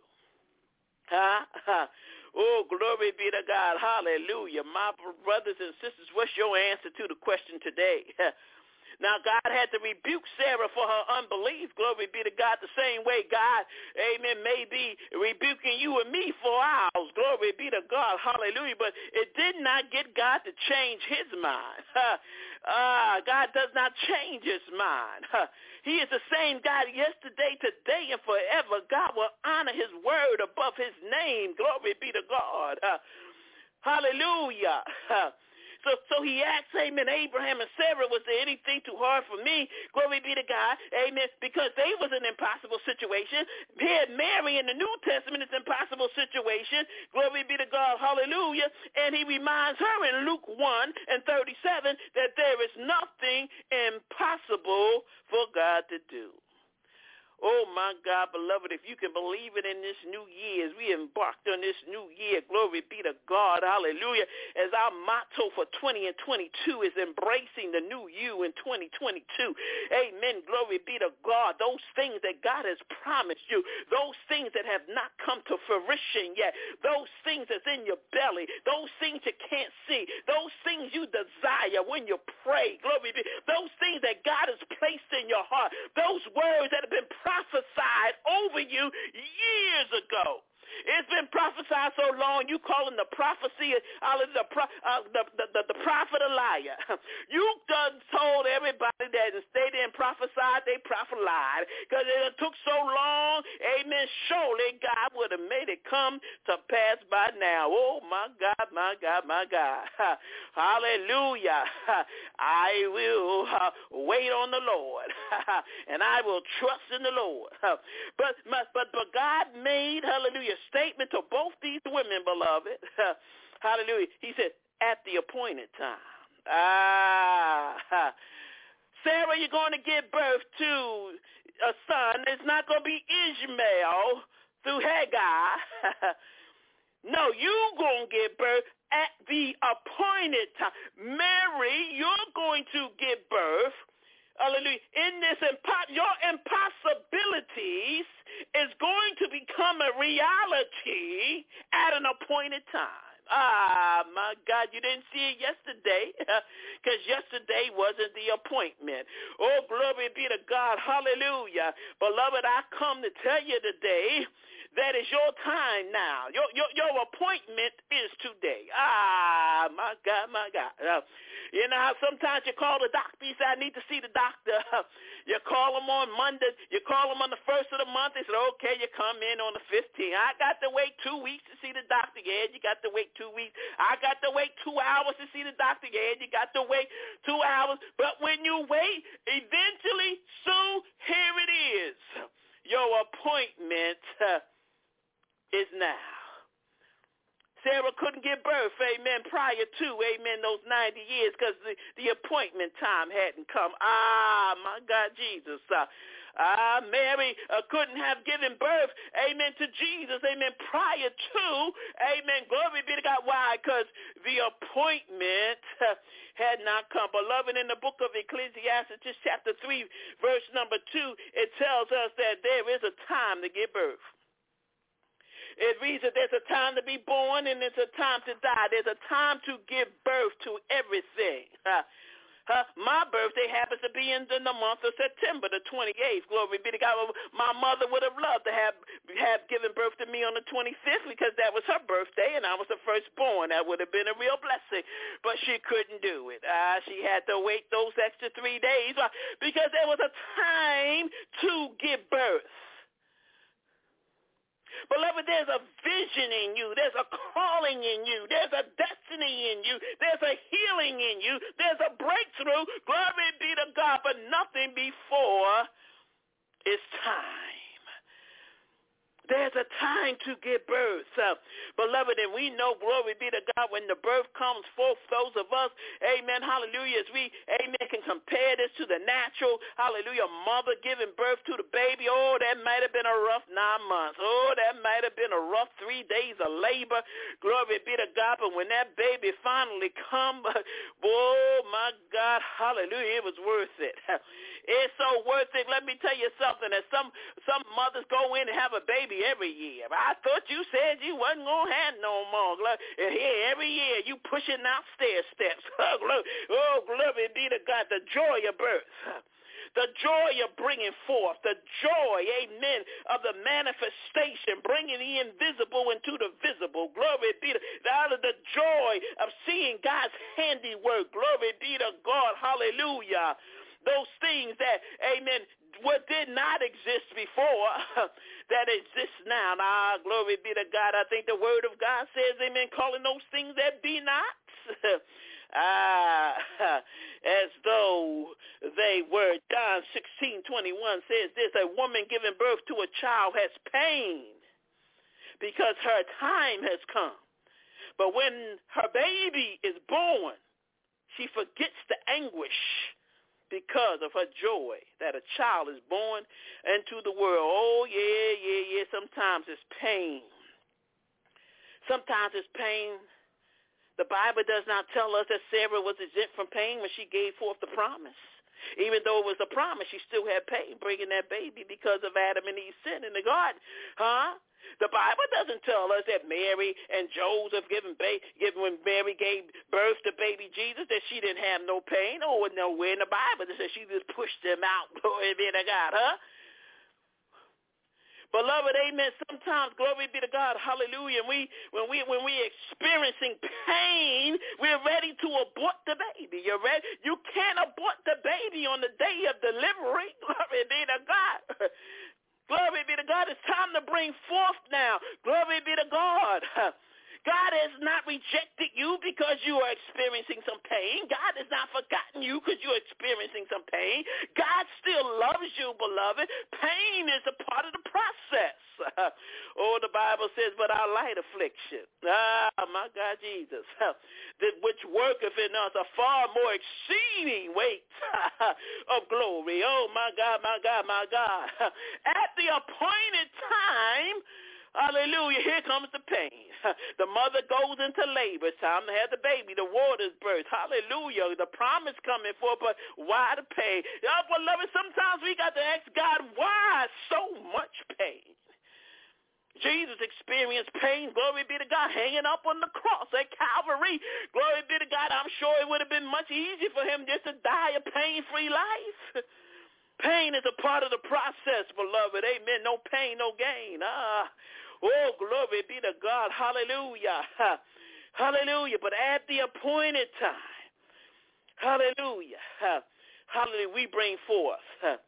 Oh, glory be to God. Hallelujah. My brothers and sisters, what's your answer to the question today? Now, God had to rebuke Sarah for her unbelief. Glory be to God. The same way God, amen, may be rebuking you and me for ours. Glory be to God. Hallelujah. But it did not get God to change his mind. God does not change his mind. He is the same God yesterday, today, and forever. God will honor his word above his name. Glory be to God. Hallelujah. So he asked, amen, Abraham and Sarah, was there anything too hard for me? Glory be to God, amen, because they was an impossible situation. Here, Mary in the New Testament is an impossible situation. Glory be to God, hallelujah. And he reminds her in Luke 1:37 that there is nothing impossible for God to do. Oh, my God, beloved, if you can believe it in this new year, as we embarked on this new year, glory be to God, hallelujah, as our motto for 20 and 22 is embracing the new you in 2022. Amen, glory be to God. Those things that God has promised you, those things that have not come to fruition yet, those things that's in your belly, those things you can't see, those things you desire when you pray, glory be, those things that God has placed in your heart, those words that have been prophesied over you years ago. It's been prophesied so long, you calling the prophecy, the prophet a liar. You done told everybody that instead they didn't prophesy, they prophet lied. Because it took so long, amen, surely God would have made it come to pass by now. Oh, my God, my God, my God. Hallelujah. I will wait on the Lord, and I will trust in the Lord. But God made, hallelujah, statement to both these women, beloved. Hallelujah. He said, at the appointed time. Sarah, you're going to give birth to a son. It's not going to be Ishmael through Hagar. No, you're going to give birth at the appointed time. Mary, you're going to give birth, hallelujah, in this your impossibilities is going to become a reality at an appointed time. My God, you didn't see it yesterday because yesterday wasn't the appointment. Oh, glory be to God. Hallelujah. Beloved, I come to tell you today that is your time now. Your appointment is today. My God, my God. You know how sometimes you call the doctor, you say, I need to see the doctor. You call them on Monday. You call them on the 1st of the month. They said, okay, you come in on the 15th. I got to wait 2 weeks to see the doctor. Yeah, you got to wait 2 weeks. I got to wait 2 hours to see the doctor. Yeah, you got to wait 2 hours. But when you wait, eventually, soon, here it is. Your appointment is now. Sarah couldn't give birth, amen, prior to, amen, those 90 years because the appointment time hadn't come. My God, Jesus. Mary couldn't have given birth, amen, to Jesus, amen, prior to, amen, glory be to God. Why? Because the appointment had not come. Beloved, in the book of Ecclesiastes, chapter 3, verse number 2, it tells us that there is a time to give birth. It reads that there's a time to be born and there's a time to die. There's a time to give birth to everything. My birthday happens to be in the month of September, the 28th. Glory be to God. My mother would have loved to have given birth to me on the 25th because that was her birthday and I was the firstborn. That would have been a real blessing. But she couldn't do it. She had to wait those extra 3 days because there was a time to give birth. Beloved, there's a vision in you. There's a calling in you. There's a destiny in you. There's a healing in you. There's a breakthrough. Glory be to God, but nothing before it's time. There's a time to give birth, beloved, and we know, glory be to God, when the birth comes forth, those of us, amen, hallelujah, as we, amen, can compare this to the natural, hallelujah, mother giving birth to the baby. Oh, that might have been a rough 9 months. Oh, that might have been a rough 3 days of labor. Glory be to God, but when that baby finally come, oh, my God, hallelujah, it was worth it. It's so worth it. Let me tell you something, that some mothers go in and have a baby every year. I thought you said you wasn't going to have no more. And here, every year, you pushing out stair steps. Oh, glory be to God, the joy of birth. The joy of bringing forth, the joy, amen, of the manifestation, bringing the invisible into the visible. Glory be to God, the joy of seeing God's handiwork. Glory be to God, hallelujah. Those things that, amen, what did not exist before, that exists now. Now, glory be to God. I think the word of God says, amen, calling those things that be not as though they were. John 16:21 says this: a woman giving birth to a child has pain because her time has come. But when her baby is born, she forgets the anguish because of her joy that a child is born into the world. Oh, yeah. Sometimes it's pain. Sometimes it's pain. The Bible does not tell us that Sarah was exempt from pain when she gave forth the promise. Even though it was a promise, she still had pain bringing that baby because of Adam and Eve's sin in the garden. The Bible doesn't tell us that Mary and Joseph when Mary gave birth to baby Jesus, that she didn't have no pain. Oh, nowhere in the Bible that says she just pushed him out. Glory be to God, Beloved, amen. Sometimes, glory be to God, hallelujah. When we experiencing pain, we're ready to abort the baby. You're ready. You can't abort the baby on the day of delivery. Glory be to God. Glory be to God. It's time to bring forth now. Glory be to God. God has not rejected you because you are experiencing some pain. God has not forgotten you because you're experiencing some pain. God still loves you, beloved. Pain is a part of the process. Oh, the Bible says, but our light affliction, my God, Jesus, which worketh in us a far more exceeding weight of glory. Oh, my God, my God, my God. At the appointed time, hallelujah, here comes the pain. The mother goes into labor. It's time to have the baby. The water's birth. Hallelujah. The promise coming forth, but why the pain? Beloved, sometimes we got to ask God, why so much pain? Jesus experienced pain, glory be to God, hanging up on the cross at Calvary. Glory be to God. I'm sure it would have been much easier for him just to die a pain-free life. Pain is a part of the process, beloved. Amen. No pain, no gain. Oh, glory be to God. Hallelujah. Hallelujah. But at the appointed time, hallelujah. Hallelujah. We bring forth.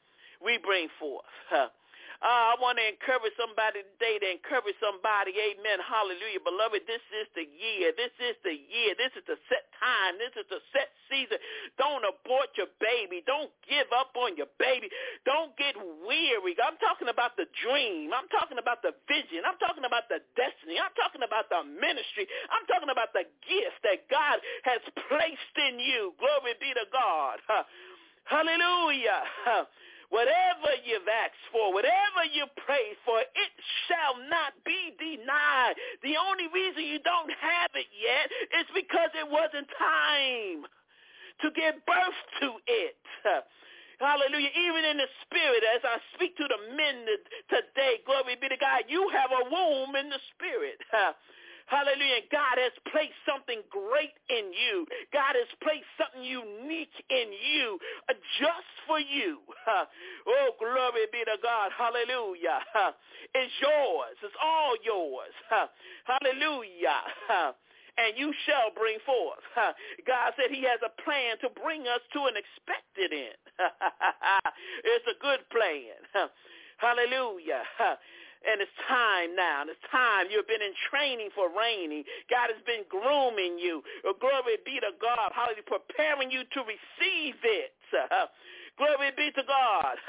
I want to encourage somebody today, amen, hallelujah. Beloved, this is the year. This is the set time. This is the set season. Don't abort your baby. Don't give up on your baby. Don't get weary. I'm talking about the dream. I'm talking about the vision. I'm talking about the destiny. I'm talking about the ministry. I'm talking about the gift that God has placed in you. Glory be to God. Hallelujah. Whatever you've asked for, whatever you pray for, it shall not be denied. The only reason you don't have it yet is because it wasn't time to give birth to it. Hallelujah. Even in the spirit, as I speak to the men today, glory be to God, you have a womb in the spirit. Hallelujah. God has placed something great in you. God has placed something unique in you, just for you. Oh, glory be to God. Hallelujah. It's yours. It's all yours. Hallelujah. And you shall bring forth. God said he has a plan to bring us to an expected end. It's a good plan. Hallelujah. And it's time now. It's time. You've been in training for reigning. God has been grooming you. Glory be to God. Hallelujah. Preparing you to receive it. Glory be to God.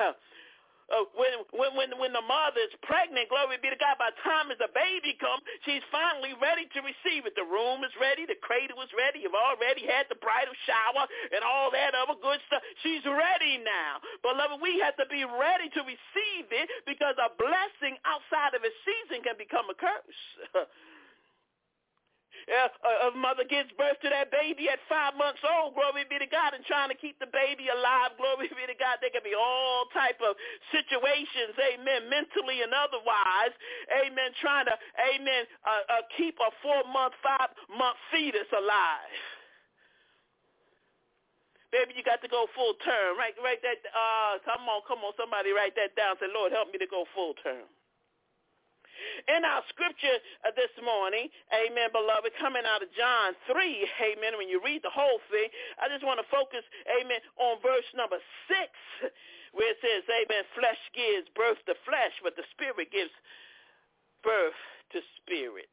When the mother is pregnant, glory be to God, by the time as the baby comes, she's finally ready to receive it. The room is ready. The cradle is ready. You've already had the bridal shower and all that other good stuff. She's ready now. Beloved, we have to be ready to receive it because a blessing outside of its season can become a curse. A mother gives birth to that baby at 5 months old, glory be to God, and trying to keep the baby alive, glory be to God. There can be all type of situations, amen, mentally and otherwise, amen, trying to, amen, keep a 4-month, 5-month fetus alive. Baby, you got to go full term. Write that, come on, somebody write that down. Say, Lord, help me to go full term. In our scripture this morning, amen, beloved, coming out of John 3, amen, when you read the whole thing, I just want to focus, amen, on verse number 6, where it says, amen, flesh gives birth to flesh, but the spirit gives birth to spirit.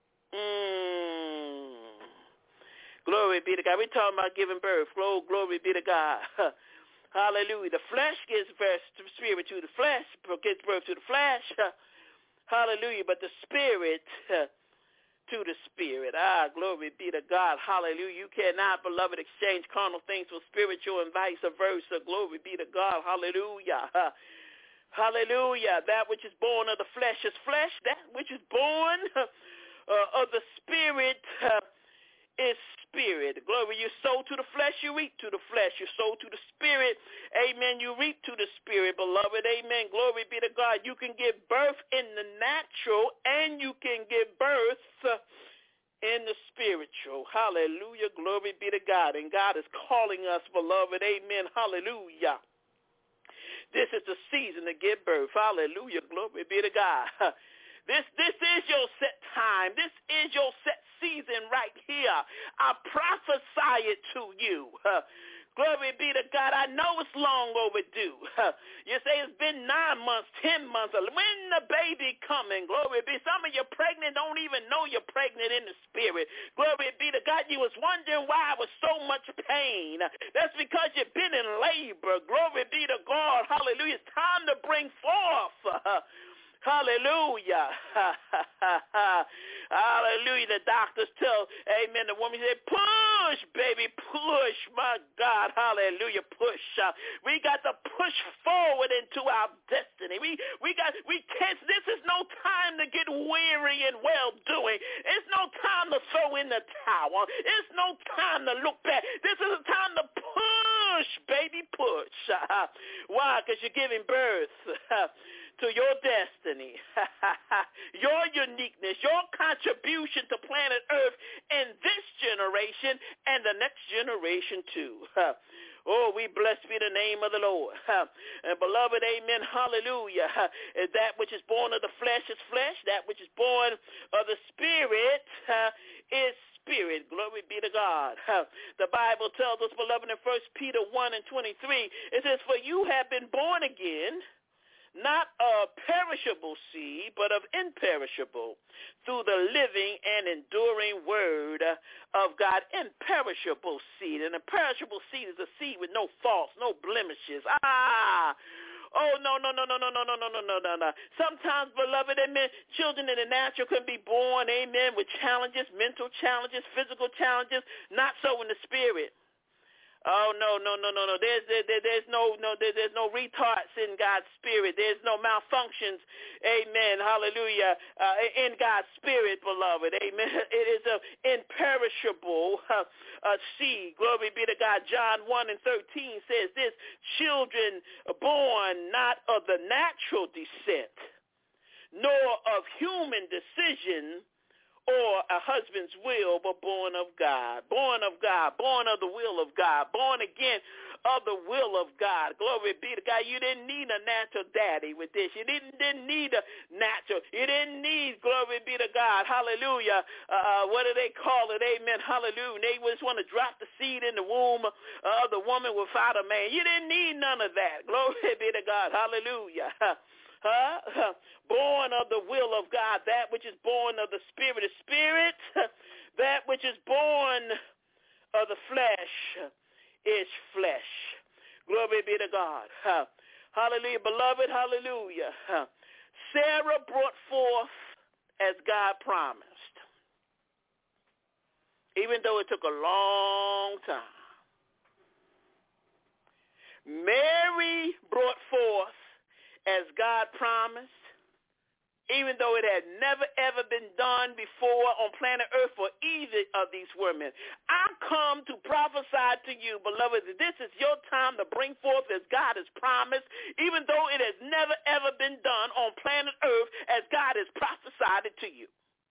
Glory be to God. We're talking about giving birth. Glory be to God. Hallelujah. The flesh gives birth to the spirit, to the flesh, gives birth to the flesh. Hallelujah. But the spirit to the spirit. Glory be to God. Hallelujah. You cannot, beloved, exchange carnal things for spiritual and vice versa. Glory be to God. Hallelujah. Hallelujah. That which is born of the flesh is flesh. That which is born of the spirit is spirit. Glory, you sow to the flesh, you reap to the flesh. You sow to the spirit, amen, you reap to the spirit, beloved, amen. Glory be to God. You can give birth in the natural and you can give birth in the spiritual. Hallelujah. Glory be to God. And God is calling us, beloved, amen, hallelujah. This is the season to give birth. Hallelujah. Glory be to God. This is your set time. This is your set season right here. I prophesy it to you. Glory be to God. I know it's long overdue. You say it's been 9 months, 10 months. When the baby coming? Glory be. Some of you pregnant don't even know you're pregnant in the spirit. Glory be to God. You was wondering why it was so much pain. That's because you've been in labor. Glory be to God. Hallelujah. It's time to bring forth. Hallelujah. Hallelujah. The doctors tell, amen, the woman said, push, baby, push. My God, hallelujah, push. We got to push forward into our destiny. This is no time to get weary and well-doing. It's no time to throw in the towel. It's no time to look back. This is a time to push, baby, push. Why? Because you're giving birth to your destiny, your uniqueness, your contribution to planet Earth in this generation and the next generation too. Oh, we bless be the name of the Lord. And beloved, amen, hallelujah. That which is born of the flesh is flesh. That which is born of the spirit is spirit. Glory be to God. The Bible tells us, beloved, in 1 Peter 1:23, it says, for you have been born again, not of perishable seed, but of imperishable, through the living and enduring word of God. Imperishable seed. And a perishable seed is a seed with no faults, no blemishes. Oh, no. Sometimes, beloved, amen, children in the natural can be born, amen, with challenges, mental challenges, physical challenges, not so in the spirit. Oh, no. There's no retards in God's spirit. There's no malfunctions, amen, hallelujah, in God's spirit, beloved, amen. It is an imperishable seed. Glory be to God. John 1:13 says this, children born not of the natural descent, nor of human decision, or a husband's will, but born of God. Born of God. Born of the will of God. Born again of the will of God. Glory be to God. You didn't need a natural daddy with this. You didn't need a natural. You didn't need, glory be to God. Hallelujah. What do they call it? Amen. Hallelujah. They just want to drop the seed in the womb of the woman without a man. You didn't need none of that. Glory be to God. Hallelujah. Born of the will of God. That which is born of the Spirit is spirit. That which is born of the flesh is flesh. Glory be to God. Hallelujah. Beloved, hallelujah. Sarah brought forth as God promised, even though it took a long time. Mary brought forth as God promised, even though it had never, ever been done before on planet Earth for either of these women. I come to prophesy to you, beloved, that this is your time to bring forth as God has promised, even though it has never, ever been done on planet Earth as God has prophesied it to you.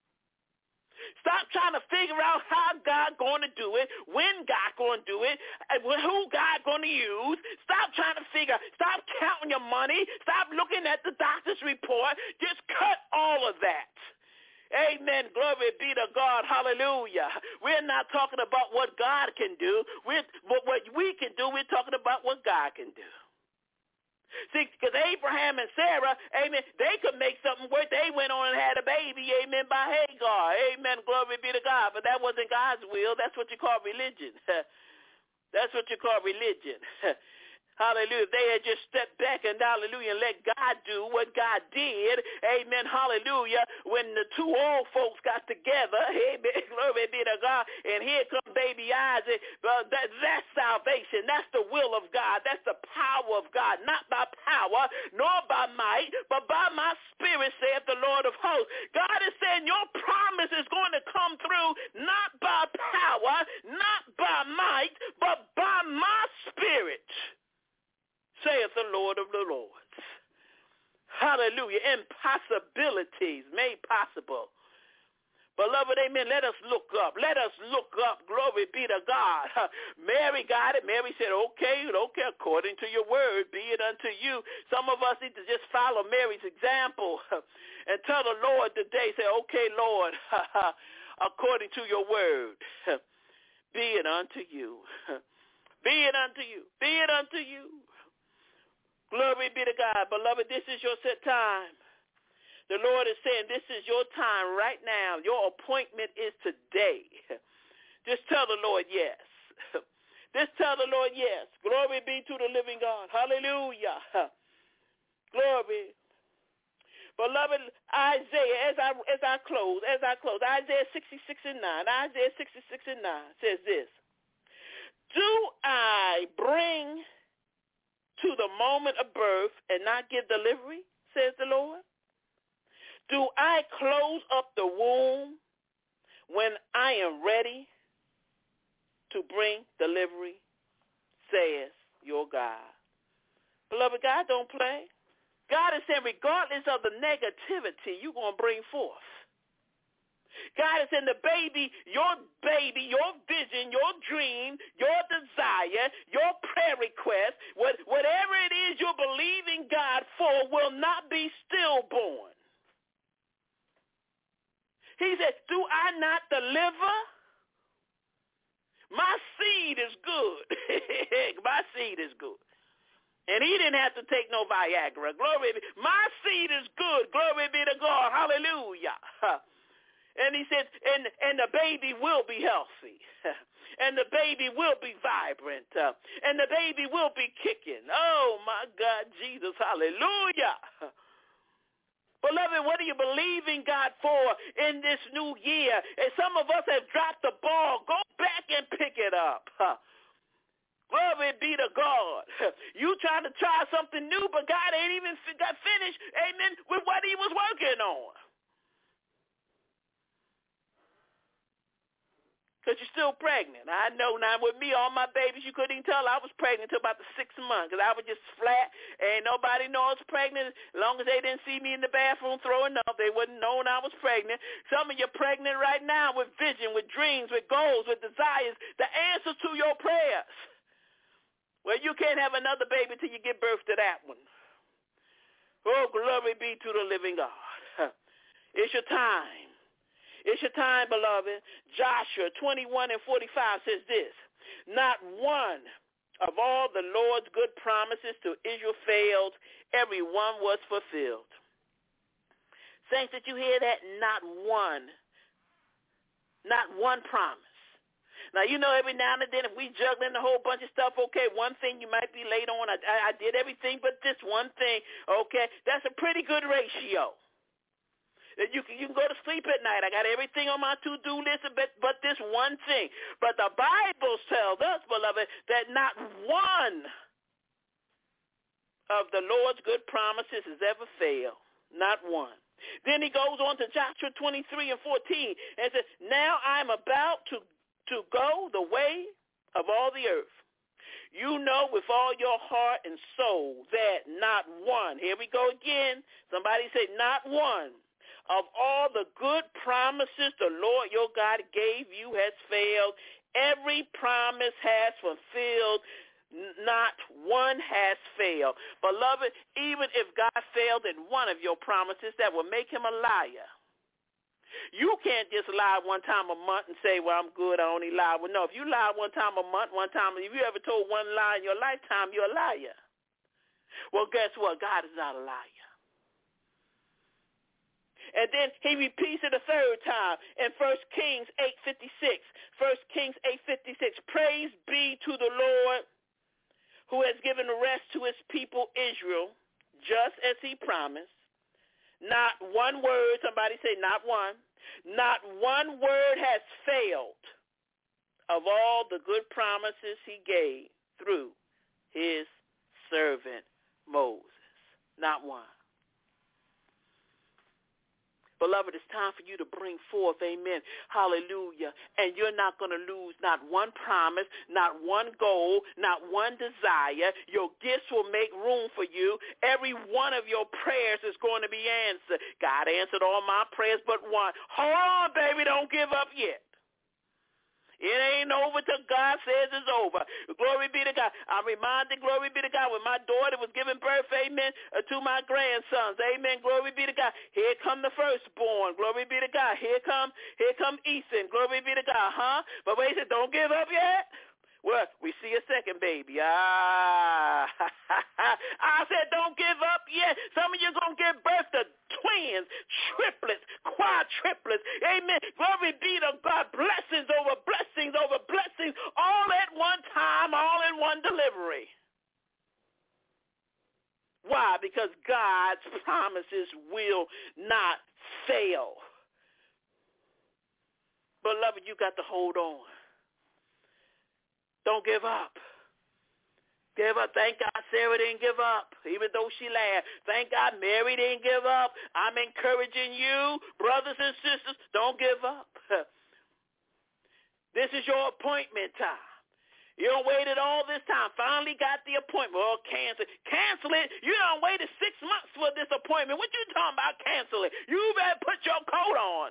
Stop trying to figure out how God going to do it, when God going to do it, who God going to use. Stop trying to figure. Stop counting your money. Stop looking at the doctor's report. Just cut all of that. Amen. Glory be to God. Hallelujah. We're not talking about what God can do. What we can do, we're talking about what God can do. See, because Abraham and Sarah, amen, they could make something work. They went on and had a baby, amen, by Hagar. Amen, glory be to God. But that wasn't God's will. That's what you call religion. That's what you call religion. Hallelujah. If they had just stepped back and hallelujah and let God do what God did. Amen. Hallelujah. When the two old folks got together, amen, glory be to God, and here come baby Isaac. That's salvation. That's the will of God. That's the power of God. Not by power, nor by might, but by my spirit, saith the Lord of hosts. God is saying your promise is going to come through not by power, not by might, but by my spirit, saith the Lord of the Lords. Hallelujah. Impossibilities made possible. Beloved, amen, let us look up. Let us look up. Glory be to God. Mary got it. Mary said, okay, according to your word, be it unto you. Some of us need to just follow Mary's example and tell the Lord today, say, okay, Lord, according to your word, be it unto you. Be it unto you. Be it unto you. Glory be to God. Beloved, this is your set time. The Lord is saying this is your time right now. Your appointment is today. Just tell the Lord yes. Just tell the Lord yes. Glory be to the living God. Hallelujah. Glory. Beloved, Isaiah, as I close, Isaiah 66 and 9, Isaiah 66 and 9 says this. Do I bring to the moment of birth and not give delivery, says the Lord? Do I close up the womb when I am ready to bring delivery, says your God? Beloved, God don't play. God is saying regardless of the negativity you're going to bring forth. God is saying the baby, your vision, your dream, your desire, your prayer request, whatever it is you're believing God for will not be stillborn. He said, do I not deliver? My seed is good. My seed is good. And he didn't have to take no Viagra. Glory be. My seed is good. Glory be to God. Hallelujah. And he said, and the baby will be healthy. And the baby will be vibrant. And the baby will be kicking. Oh, my God, Jesus, hallelujah. Beloved, what are you believing God for in this new year? And some of us have dropped the ball. Go back and pick it up. Glory be to God. You trying to try something new, but God ain't even got finished, amen, with what he was working on. Because you're still pregnant. I know now with me, all my babies, you couldn't even tell I was pregnant until about the 6th month because I was just flat. Ain't nobody know I was pregnant. As long as they didn't see me in the bathroom throwing up, they wouldn't know I was pregnant. Some of you are pregnant right now with vision, with dreams, with goals, with desires, the answers to your prayers. Well, you can't have another baby till you give birth to that one. Oh, glory be to the living God. It's your time. It's your time, beloved. Joshua 21 and 45 says this. Not one of all the Lord's good promises to Israel failed, every one was fulfilled. Saints, did you hear that? Not one promise. Now, you know, every now and then if we juggling a whole bunch of stuff, okay, one thing you might be late on. I did everything but this one thing, okay? That's a pretty good ratio. You can go to sleep at night. I got everything on my to-do list but this one thing. But the Bible tells us, beloved, that not one of the Lord's good promises has ever failed. Not one. Then he goes on to Joshua 23 and 14 and says, now I'm about to go the way of all the earth. You know with all your heart and soul that not one, here we go again, somebody say not one, of all the good promises the Lord your God gave you has failed. Every promise has fulfilled. Not one has failed. Beloved, even if God failed in one of your promises, that will make him a liar. You can't just lie one time a month and say, well, I'm good, I only lie. Well, no, if you lie one time a month, if you ever told one lie in your lifetime, you're a liar. Well, guess what? God is not a liar. And then he repeats it a third time in 1 Kings 8:56. 1 Kings 8:56. Praise be to the Lord who has given rest to his people Israel, just as he promised. Not one word, somebody say not one word has failed of all the good promises he gave through his servant Moses. Not one. Beloved, it's time for you to bring forth, amen, hallelujah, and you're not going to lose not one promise, not one goal, not one desire. Your gifts will make room for you. Every one of your prayers is going to be answered. God answered all my prayers but one. Hold on, baby, don't give up yet. It ain't over till God says it's over. Glory be to God. I'm reminded, glory be to God, when my daughter was giving birth, amen, to my grandsons. Amen. Glory be to God. Here come the firstborn. Glory be to God. Here come Ethan. Glory be to God. But wait a second, don't give up yet. Well, we see a second baby. I said don't give up yet. Some of you going to give birth to twins, triplets, quadruplets. Amen. Glory be to God. Blessings over blessings over blessings, all at one time, all in one delivery. Why? Because God's promises will not fail. Beloved, you got to hold on. Don't give up. Give up. Thank God Sarah didn't give up, even though she laughed. Thank God Mary didn't give up. I'm encouraging you, brothers and sisters, don't give up. This is your appointment time. You don't waited all this time. Finally got the appointment. Oh, cancel it. Cancel it. You don't waited 6 months for this appointment. What you talking about cancel it? You better put your coat on.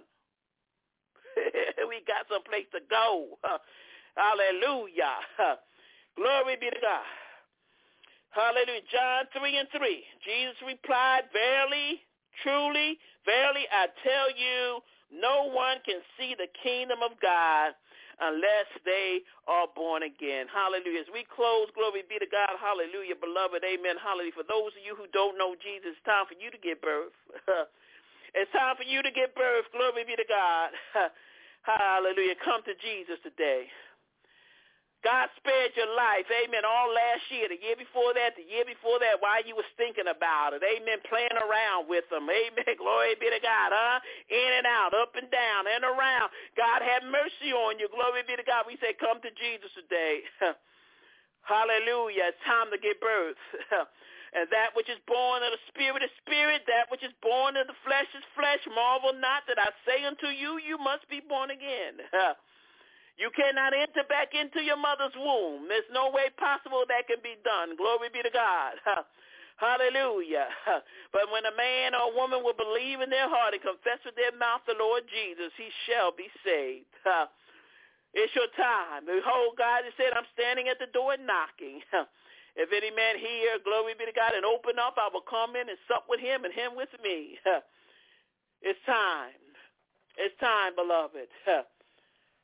We got someplace to go. Hallelujah. Glory be to God. Hallelujah. John 3:3. Jesus replied, verily, truly, verily, I tell you, no one can see the kingdom of God unless they are born again. Hallelujah. As we close, glory be to God. Hallelujah, beloved. Amen. Hallelujah. For those of you who don't know Jesus, it's time for you to give birth. It's time for you to give birth. Glory be to God. Hallelujah. Come to Jesus today. God spared your life, amen, all last year, the year before that, while you was thinking about it, amen, playing around with them, amen, glory be to God, in and out, up and down, and around. God have mercy on you, glory be to God. We say, come to Jesus today. Hallelujah, it's time to give birth. And that which is born of the Spirit is spirit, that which is born of the flesh is flesh. Marvel not that I say unto you, you must be born again. You cannot enter back into your mother's womb. There's no way possible that can be done. Glory be to God. Hallelujah. But when a man or a woman will believe in their heart and confess with their mouth the Lord Jesus, he shall be saved. It's your time. Behold, God has said, I'm standing at the door knocking. If any man hear, glory be to God, and open up, I will come in and sup with him and him with me. It's time. It's time, beloved.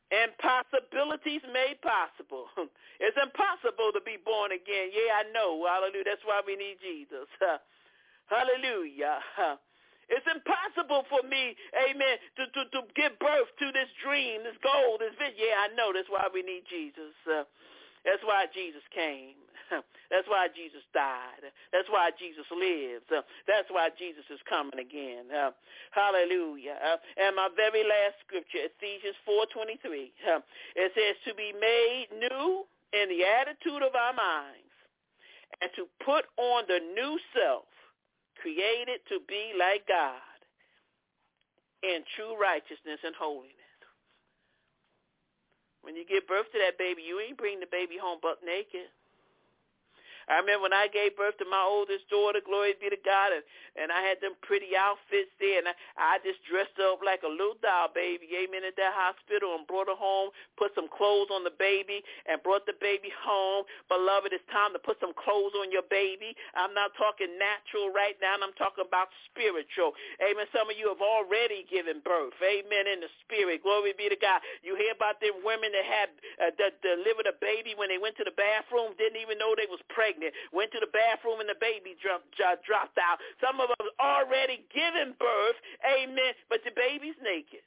Impossibilities made possible. It's impossible to be born again. Yeah, I know. Hallelujah. That's why we need Jesus. Hallelujah. It's impossible for me, amen, to give birth to this dream, this goal, this vision. Yeah, I know. That's why we need Jesus. That's why Jesus came. That's why Jesus died. That's why Jesus lives. That's why Jesus is coming again. Hallelujah. And my very last scripture, Ephesians 4:23. It says to be made new in the attitude of our minds and to put on the new self, created to be like God in true righteousness and holiness. When you give birth to that baby, you ain't bring the baby home buck naked. I remember when I gave birth to my oldest daughter, glory be to God, and I had them pretty outfits there, and I just dressed up like a little doll baby, amen, at that hospital and brought her home, put some clothes on the baby, and brought the baby home. Beloved, it's time to put some clothes on your baby. I'm not talking natural right now, and I'm talking about spiritual. Amen. Some of you have already given birth, amen, in the spirit. Glory be to God. You hear about them women that had that delivered a baby when they went to the bathroom, didn't even know they was pregnant. Went to the bathroom and the baby dropped out. Some of us already given birth, amen, but the baby's naked.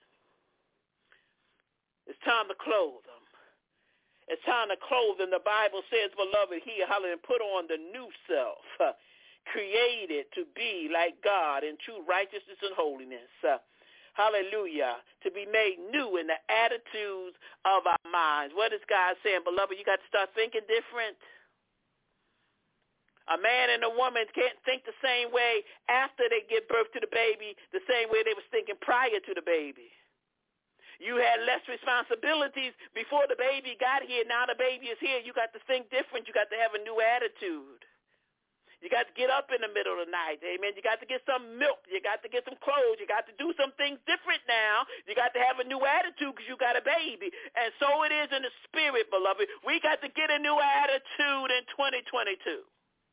It's time to clothe them. It's time to clothe them. The Bible says, beloved, here, hallelujah, put on the new self, created to be like God in true righteousness and holiness. Hallelujah, to be made new in the attitudes of our minds. What is God saying, beloved? You got to start thinking different. A man and a woman can't think the same way after they give birth to the baby, the same way they was thinking prior to the baby. You had less responsibilities before the baby got here. Now the baby is here. You got to think different. You got to have a new attitude. You got to get up in the middle of the night. Amen. You got to get some milk. You got to get some clothes. You got to do some things different now. You got to have a new attitude because you got a baby. And so it is in the spirit, beloved. We got to get a new attitude in 2022.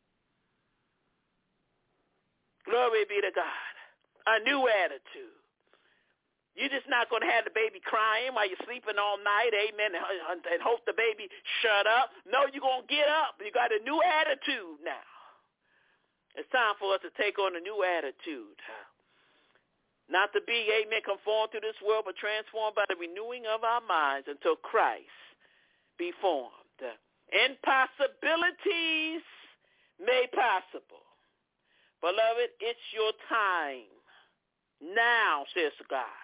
Glory be to God. A new attitude. You're just not going to have the baby crying while you're sleeping all night, amen, and hope the baby shut up. No, you're going to get up. You got a new attitude now. It's time for us to take on a new attitude. Not to be, amen, conformed to this world, but transformed by the renewing of our minds until Christ be formed. Impossibilities made possible. Beloved, it's your time now, says God.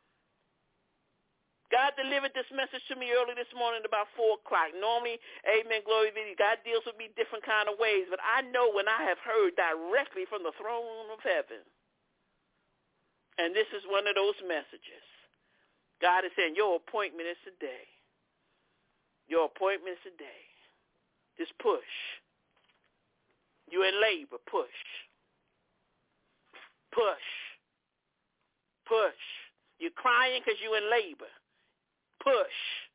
God delivered this message to me early this morning about 4 o'clock. Normally, amen, glory be to God, deals with me different kind of ways, but I know when I have heard directly from the throne of heaven, and this is one of those messages. God is saying, your appointment is today. Your appointment is today. Just push. You're in labor, push. Push. Push. You're crying because you're in labor. Push.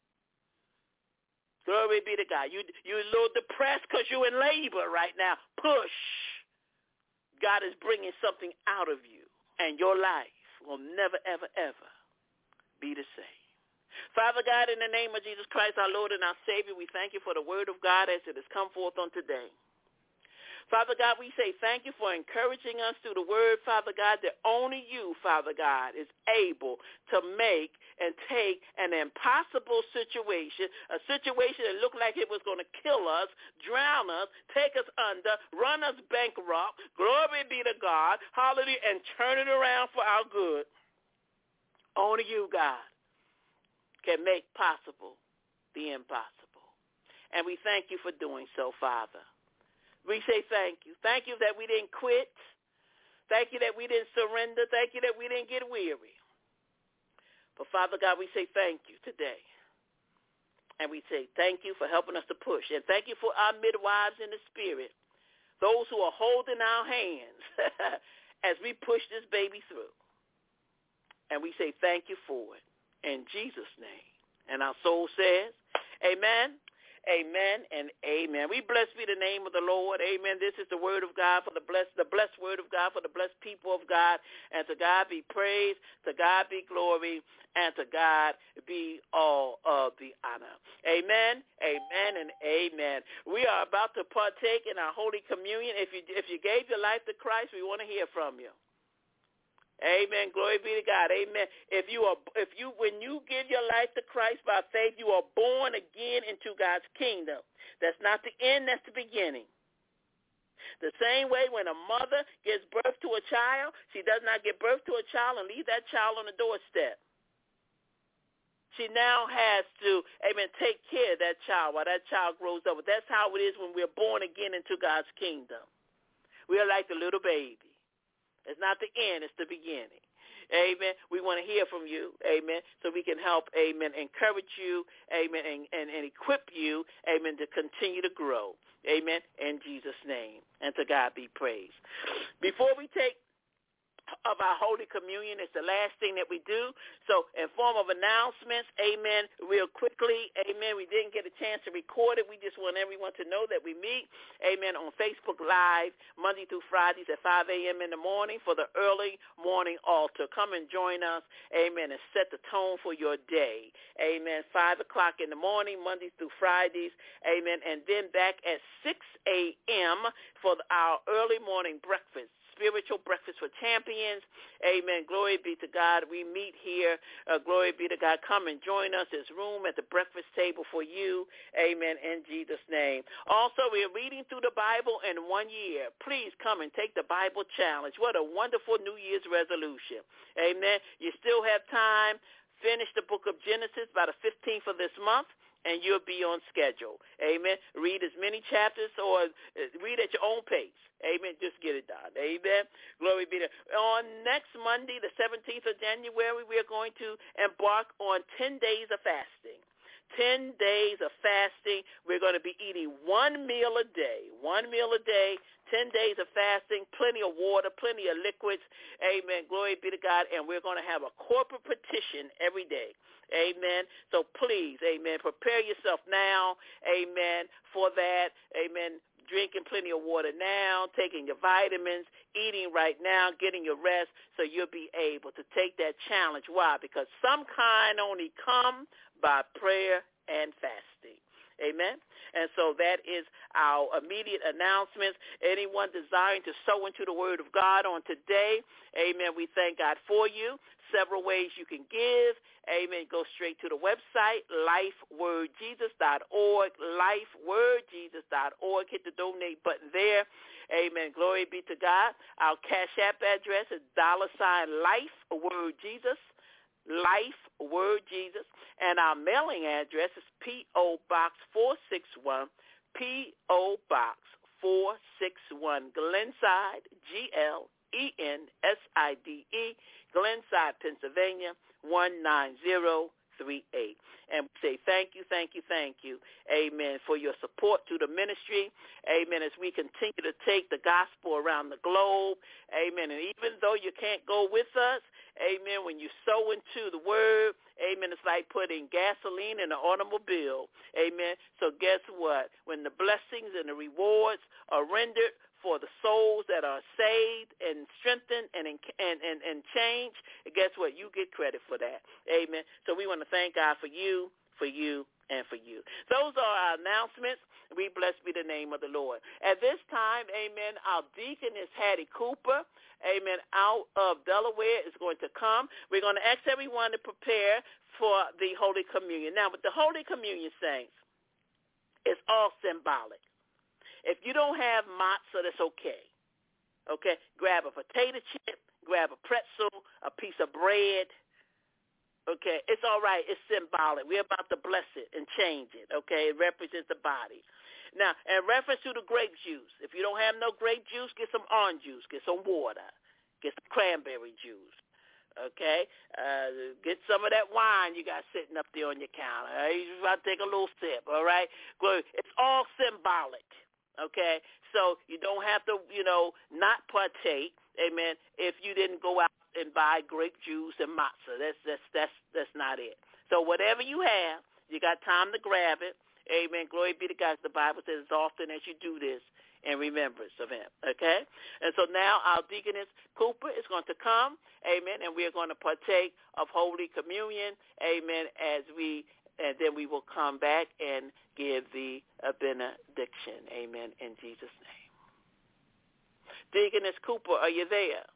Glory be to God. You're a little depressed because you're in labor right now. Push. God is bringing something out of you, and your life will never, ever, ever be the same. Father God, in the name of Jesus Christ, our Lord and our Savior, we thank you for the word of God as it has come forth on today. Father God, we say thank you for encouraging us through the word, Father God, that only you, Father God, is able to make and take an impossible situation, a situation that looked like it was going to kill us, drown us, take us under, run us bankrupt, glory be to God, hallelujah, and turn it around for our good. Only you, God, can make possible the impossible. And we thank you for doing so, Father. We say thank you. Thank you that we didn't quit. Thank you that we didn't surrender. Thank you that we didn't get weary. But, Father God, we say thank you today. And we say thank you for helping us to push. And thank you for our midwives in the spirit, those who are holding our hands as we push this baby through. And we say thank you for it in Jesus' name. And our soul says, amen, Amen and amen. We bless be the name of the Lord. Amen. This is the word of God for the blessed word of God for the blessed people of God. And to God be praise, to God be glory, and to God be all of the honor. Amen, amen, and amen. We are about to partake in our Holy Communion. If you gave your life to Christ, we want to hear from you. Amen. Glory be to God. Amen. When you give your life to Christ by faith, you are born again into God's kingdom. That's not the end, that's the beginning. The same way when a mother gives birth to a child, she does not give birth to a child and leave that child on the doorstep. She now has to, amen, take care of that child while that child grows up. That's how it is when we're born again into God's kingdom. We are like the little baby. It's not the end, it's the beginning. Amen. We want to hear from you, amen, so we can help, amen, encourage you, amen, and equip you, amen, to continue to grow. Amen, in Jesus' name. And to God be praised. Before we take of our Holy Communion, it's the last thing that we do. So in form of announcements, amen, real quickly, amen, we didn't get a chance to record it. We just want everyone to know that we meet, amen, on Facebook Live Monday through Fridays at 5 a.m. in the morning for the early morning altar. Come and join us, amen, and set the tone for your day. Amen, 5 o'clock in the morning, Mondays through Fridays, amen, and then back at 6 a.m. for our early morning breakfast. Spiritual Breakfast for Champions. Amen. Glory be to God. We meet here. Glory be to God. Come and join us. There's room at the breakfast table for you. Amen. In Jesus' name. Also, we are reading through the Bible in 1 year. Please come and take the Bible challenge. What a wonderful New Year's resolution. Amen. You still have time. Finish the book of Genesis by the 15th of this month, and you'll be on schedule. Amen. Read as many chapters or read at your own pace. Amen. Just get it done. Amen. Glory be to God. On next Monday, the 17th of January, we are going to embark on 10 days of fasting. 10 days of fasting. We're going to be eating one meal a day. 1 meal a day. 10 days of fasting, plenty of water, plenty of liquids. Amen. Glory be to God. And we're going to have a corporate petition every day. Amen. So please, amen, prepare yourself now, amen, for that. Amen. Drinking plenty of water now, taking your vitamins, eating right now, getting your rest so you'll be able to take that challenge. Why? Because some kind only come by prayer and fasting. Amen. And so that is our immediate announcements. Anyone desiring to sow into the word of God on today, amen, we thank God for you. Several ways you can give. Amen. Go straight to the website, lifewordjesus.org, lifewordjesus.org. Hit the donate button there. Amen. Glory be to God. Our Cash App address is $LifeWordJesus, LifeWordJesus. And our mailing address is P.O. Box 461, P.O. Box 461, Glenside, Glenside, Glenside, Pennsylvania, 19038. And we say thank you, amen, for your support to the ministry, amen, as we continue to take the gospel around the globe, amen. And even though you can't go with us, amen, when you sow into the word, amen, it's like putting gasoline in an automobile, amen. So guess what? When the blessings and the rewards are rendered for the souls that are saved and strengthened and changed, guess what? You get credit for that. Amen. So we want to thank God for you, and for you. Those are our announcements. We bless be the name of the Lord. At this time, amen, our deacon is Hattie Cooper, amen, out of Delaware is going to come. We're going to ask everyone to prepare for the Holy Communion. Now, with the Holy Communion, saints, it's all symbolic. If you don't have matzah, that's okay. Okay? Grab a potato chip, grab a pretzel, a piece of bread. Okay? It's all right. It's symbolic. We're about to bless it and change it. Okay? It represents the body. Now, in reference to the grape juice, if you don't have no grape juice, get some orange juice, get some water, get some cranberry juice. Okay? Get some of that wine you got sitting up there on your counter. You just about to take a little sip. All right? It's all symbolic. Okay, so you don't have to, not partake, amen, if you didn't go out and buy grape juice and matzah. That's not it. So whatever you have, you got time to grab it, Amen. Glory be to God. The Bible says, as often as you do this, in remembrance of him, okay? And so now our Deaconess Cooper is going to come, amen, and we are going to partake of Holy Communion, amen, and then we will come back and give the benediction, amen, in Jesus' name. Deaconess Cooper, are you there?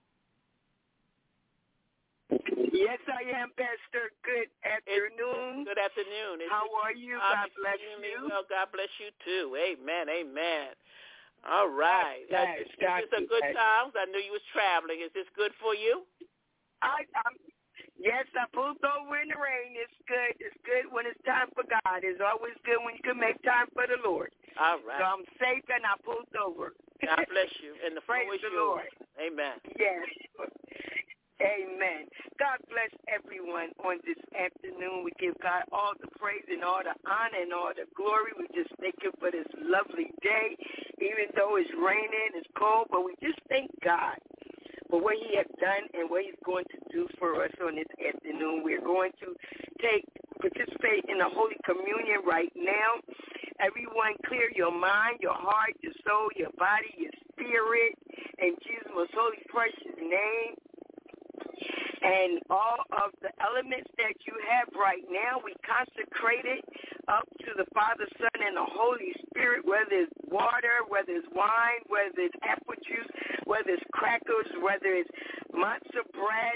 Yes, I am, Pastor. Good afternoon. Good afternoon. How are you? God bless you. Well, God bless you too. Amen. Amen. All right. Is this a good time? I knew you was traveling. Is this good for you? Yes, I pulled over in the rain. It's good. It's good when it's time for God. It's always good when you can make time for the Lord. All right. So I'm safe and I pulled over. God bless you. And the floor is yours. Lord. Amen. Yes. Amen. God bless everyone on this afternoon. We give God all the praise and all the honor and all the glory. We just thank Him for this lovely day, even though it's raining, it's cold, but we just thank God for what He has done and what He's going to do for us on this afternoon. We're going to participate in the Holy Communion right now. Everyone clear your mind, your heart, your soul, your body, your spirit, in Jesus' most holy, precious name. And all of the elements that you have right now, we consecrate it up to the Father, Son, and the Holy Spirit, whether it's water, whether it's wine, whether it's apple juice, whether it's crackers, whether it's matzah bread.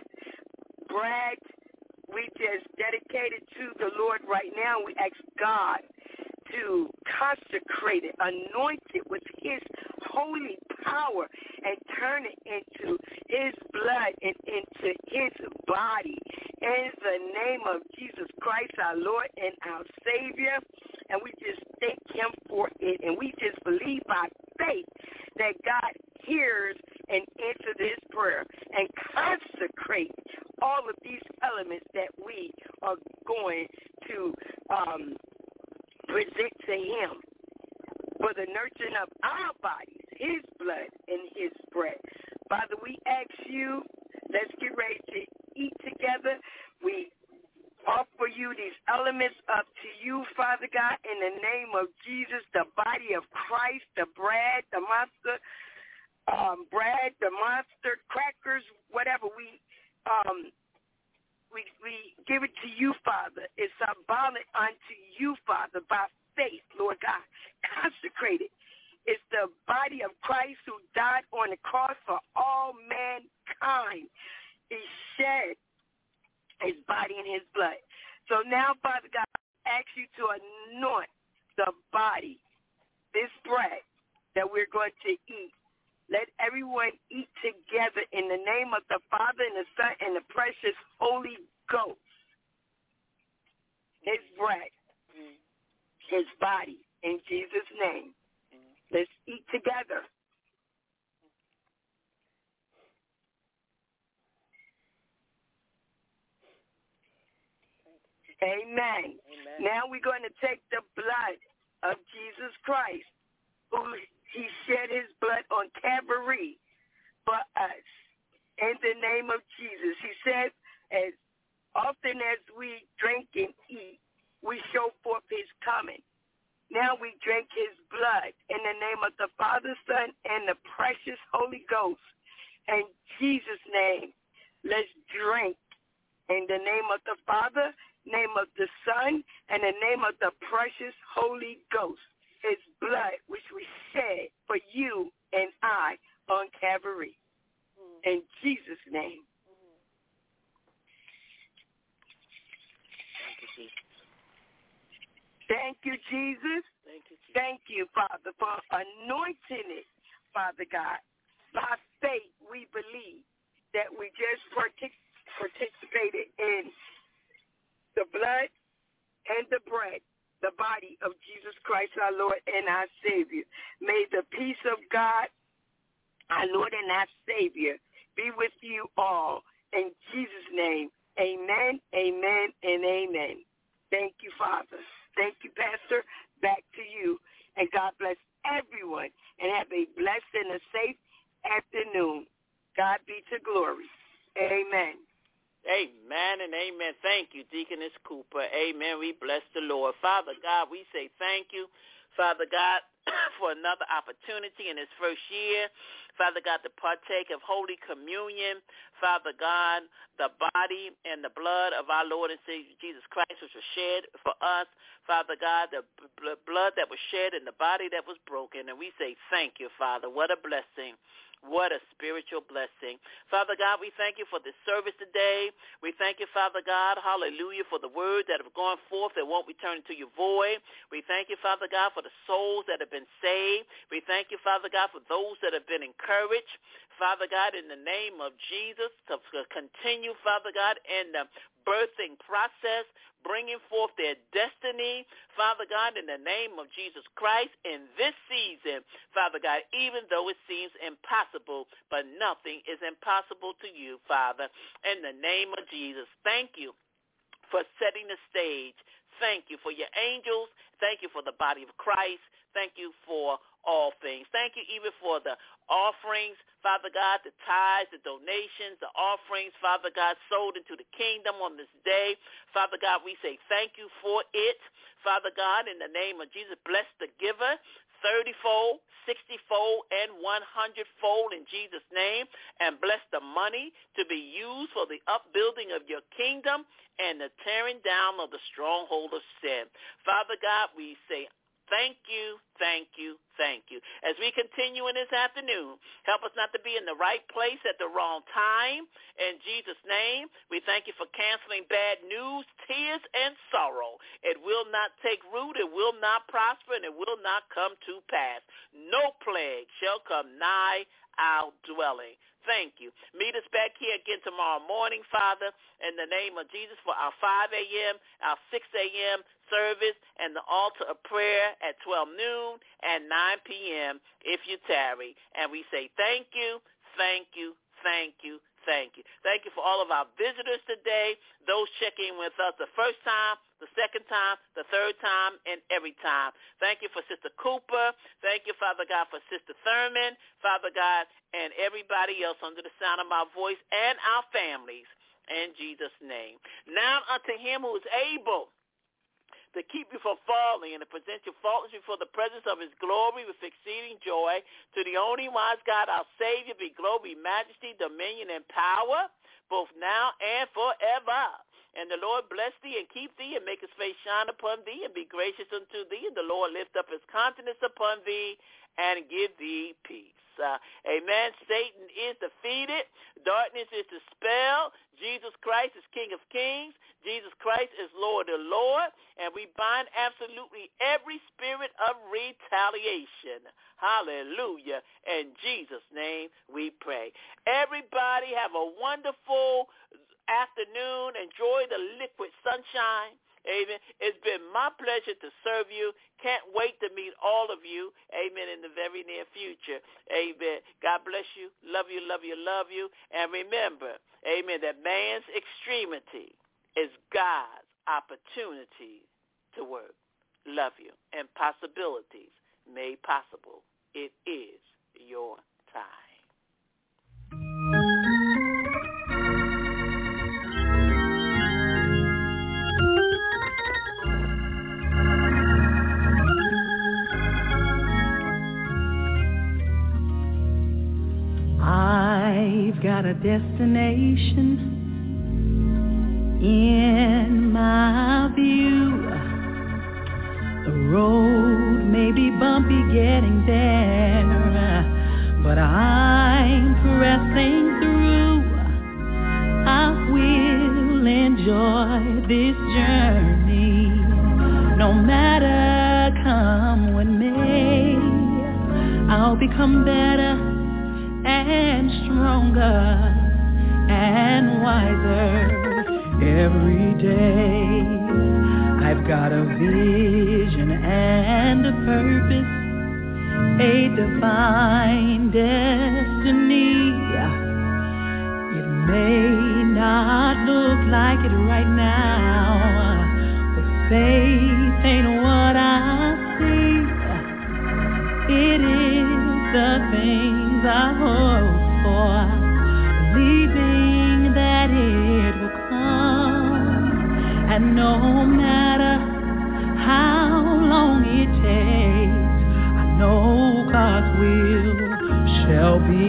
We just dedicate it to the Lord right now. We ask God to consecrate it, anoint it with His holy power, and turn it into His blood and into His body. In the name of Jesus Christ, our Lord and our Savior. And we just thank Him for it. And we just believe by faith that God hears and answers His prayer and consecrate all of these elements that we are going to present to Him for the nurturing of our bodies, His blood and His bread. Father, we ask you, let's get ready to eat together. We offer you these elements up to you, Father God, in the name of Jesus, the body of Christ, the bread, the monster, crackers, whatever we give it to you, Father. It's symbolic unto you, Father, by faith, Lord God. Consecrate it. It's the body of Christ who died on the cross for all mankind. He shed His body and His blood. So now, Father God, I ask you to anoint the body, this bread that we're going to eat. Let everyone eat together in the name of the Father and the Son and the precious Holy Ghost. His bread, His body, in Jesus' name. Let's eat together. Amen. Now we're going to take the blood of Jesus Christ, who He shed His blood on Calvary for us. In the name of Jesus, He said, as often as we drink and eat, we show forth His coming. Now we drink His blood in the name of the Father, Son, and the precious Holy Ghost. In Jesus' name, let's drink in the name of the Father, name of the Son, and the name of the precious Holy Ghost. His blood, which we shed for you and I on Calvary. In Jesus' name. Thank you, Jesus. Thank you, Father, for anointing it, Father God. By faith, we believe that we just participated in the blood and the bread, the body of Jesus Christ, our Lord and our Savior. May the peace of God, our Lord and our Savior, be with you all. In Jesus' name, amen, amen, and amen. Thank you, Father. Thank you, Pastor. Back to you. And God bless everyone. And have a blessed and a safe afternoon. God be to glory. Amen. Amen and amen. Thank you, Deaconess Cooper. Amen. We bless the Lord. Father God, we say thank you, Father God, for another opportunity in this first year, Father God, to partake of Holy Communion. Father God, the body and the blood of our Lord and Savior Jesus Christ, which was shed for us. Father God, the blood that was shed and the body that was broken. And we say thank you, Father. What a blessing. What a spiritual blessing. Father God, we thank you for this service today. We thank you, Father God, hallelujah, for the words that have gone forth that won't return to you void. We thank you, Father God, for the souls that have been saved. We thank you, Father God, for those that have been encouraged. Father God, in the name of Jesus, to continue, Father God, in the birthing process, bringing forth their destiny, Father God, in the name of Jesus Christ in this season, Father God, even though it seems impossible, but nothing is impossible to you, Father. In the name of Jesus, thank you for setting the stage. Thank you for your angels. Thank you for the body of Christ. Thank you for all things. Thank you even for the offerings, Father God, the tithes, the donations, the offerings, Father God, sold into the kingdom on this day. Father God, we say thank you for it. Father God, in the name of Jesus, bless the giver 30-fold, 60-fold, and 100-fold in Jesus' name, and bless the money to be used for the upbuilding of your kingdom and the tearing down of the stronghold of sin. Father God, we say thank you, thank you, thank you. As we continue in this afternoon, help us not to be in the right place at the wrong time. In Jesus' name, we thank you for canceling bad news, tears, and sorrow. It will not take root, it will not prosper, and it will not come to pass. No plague shall come nigh our dwelling. Thank you. Meet us back here again tomorrow morning, Father, in the name of Jesus, for our 5 a.m., our 6 a.m. service, and the altar of prayer at 12 noon and 9 p.m. if you tarry. And we say thank you, thank you, thank you, thank you. Thank you for all of our visitors today, those checking with us the first time, the second time, the third time, and every time. Thank you for Sister Cooper. Thank you, Father God, for Sister Thurman, Father God, and everybody else under the sound of my voice and our families, in Jesus' name. Now unto him who is able to keep you from falling and to present you faultless before the presence of his glory with exceeding joy. To the only wise God, our Savior, be glory, majesty, dominion, and power, both now and forever. And the Lord bless thee and keep thee and make his face shine upon thee and be gracious unto thee. And the Lord lift up his countenance upon thee and give thee peace. Amen. Satan is defeated. Darkness is dispelled. Jesus Christ is King of kings. Jesus Christ is Lord of lords. And we bind absolutely every spirit of retaliation. Hallelujah. In Jesus' name we pray. Everybody have a wonderful afternoon. Enjoy the liquid sunshine. Amen. It's been my pleasure to serve you. Can't wait to meet all of you. Amen. In the very near future. Amen. God bless you. Love you, love you, love you. And remember, amen, that man's extremity is God's opportunity to work. Love you. And possibilities made possible. It is your time. I've got a destination in my view. The road may be bumpy getting there, but I'm pressing through. I will enjoy this journey, no matter come what may. I'll become better and stronger and wiser every day. I've got a vision and a purpose, a divine destiny. It may not look like it right now, but faith ain't what I see. It is the things I hope for, believing that it will come.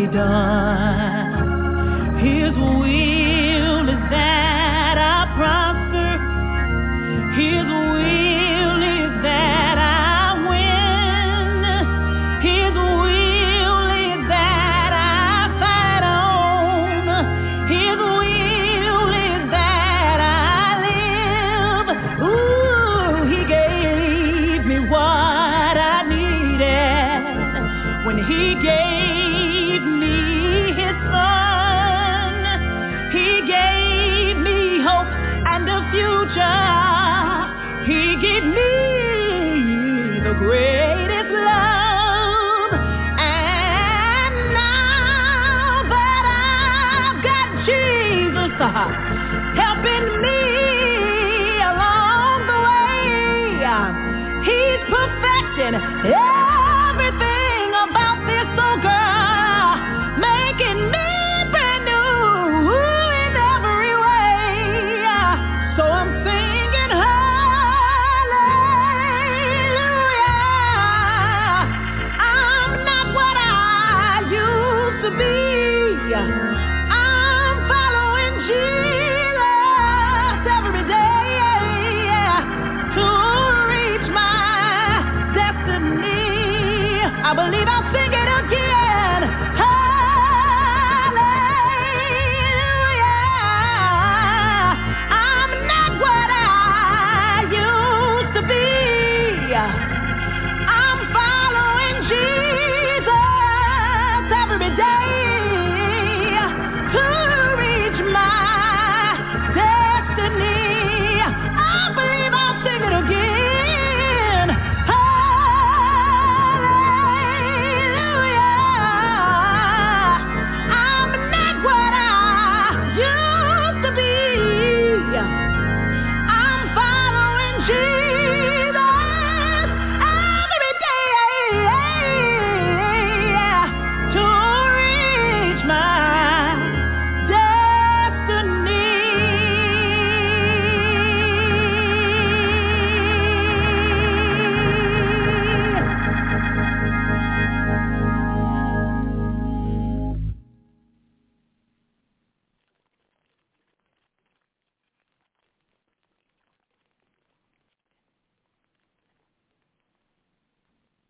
done. His will is that I prosper. His will is that I win. His will is that I fight on. His will is that I live. Ooh, he gave me what I needed when he gave me his son. He gave me hope and a future. He gave me the greatest love. And now that I've got Jesus helping me along the way, he's perfecting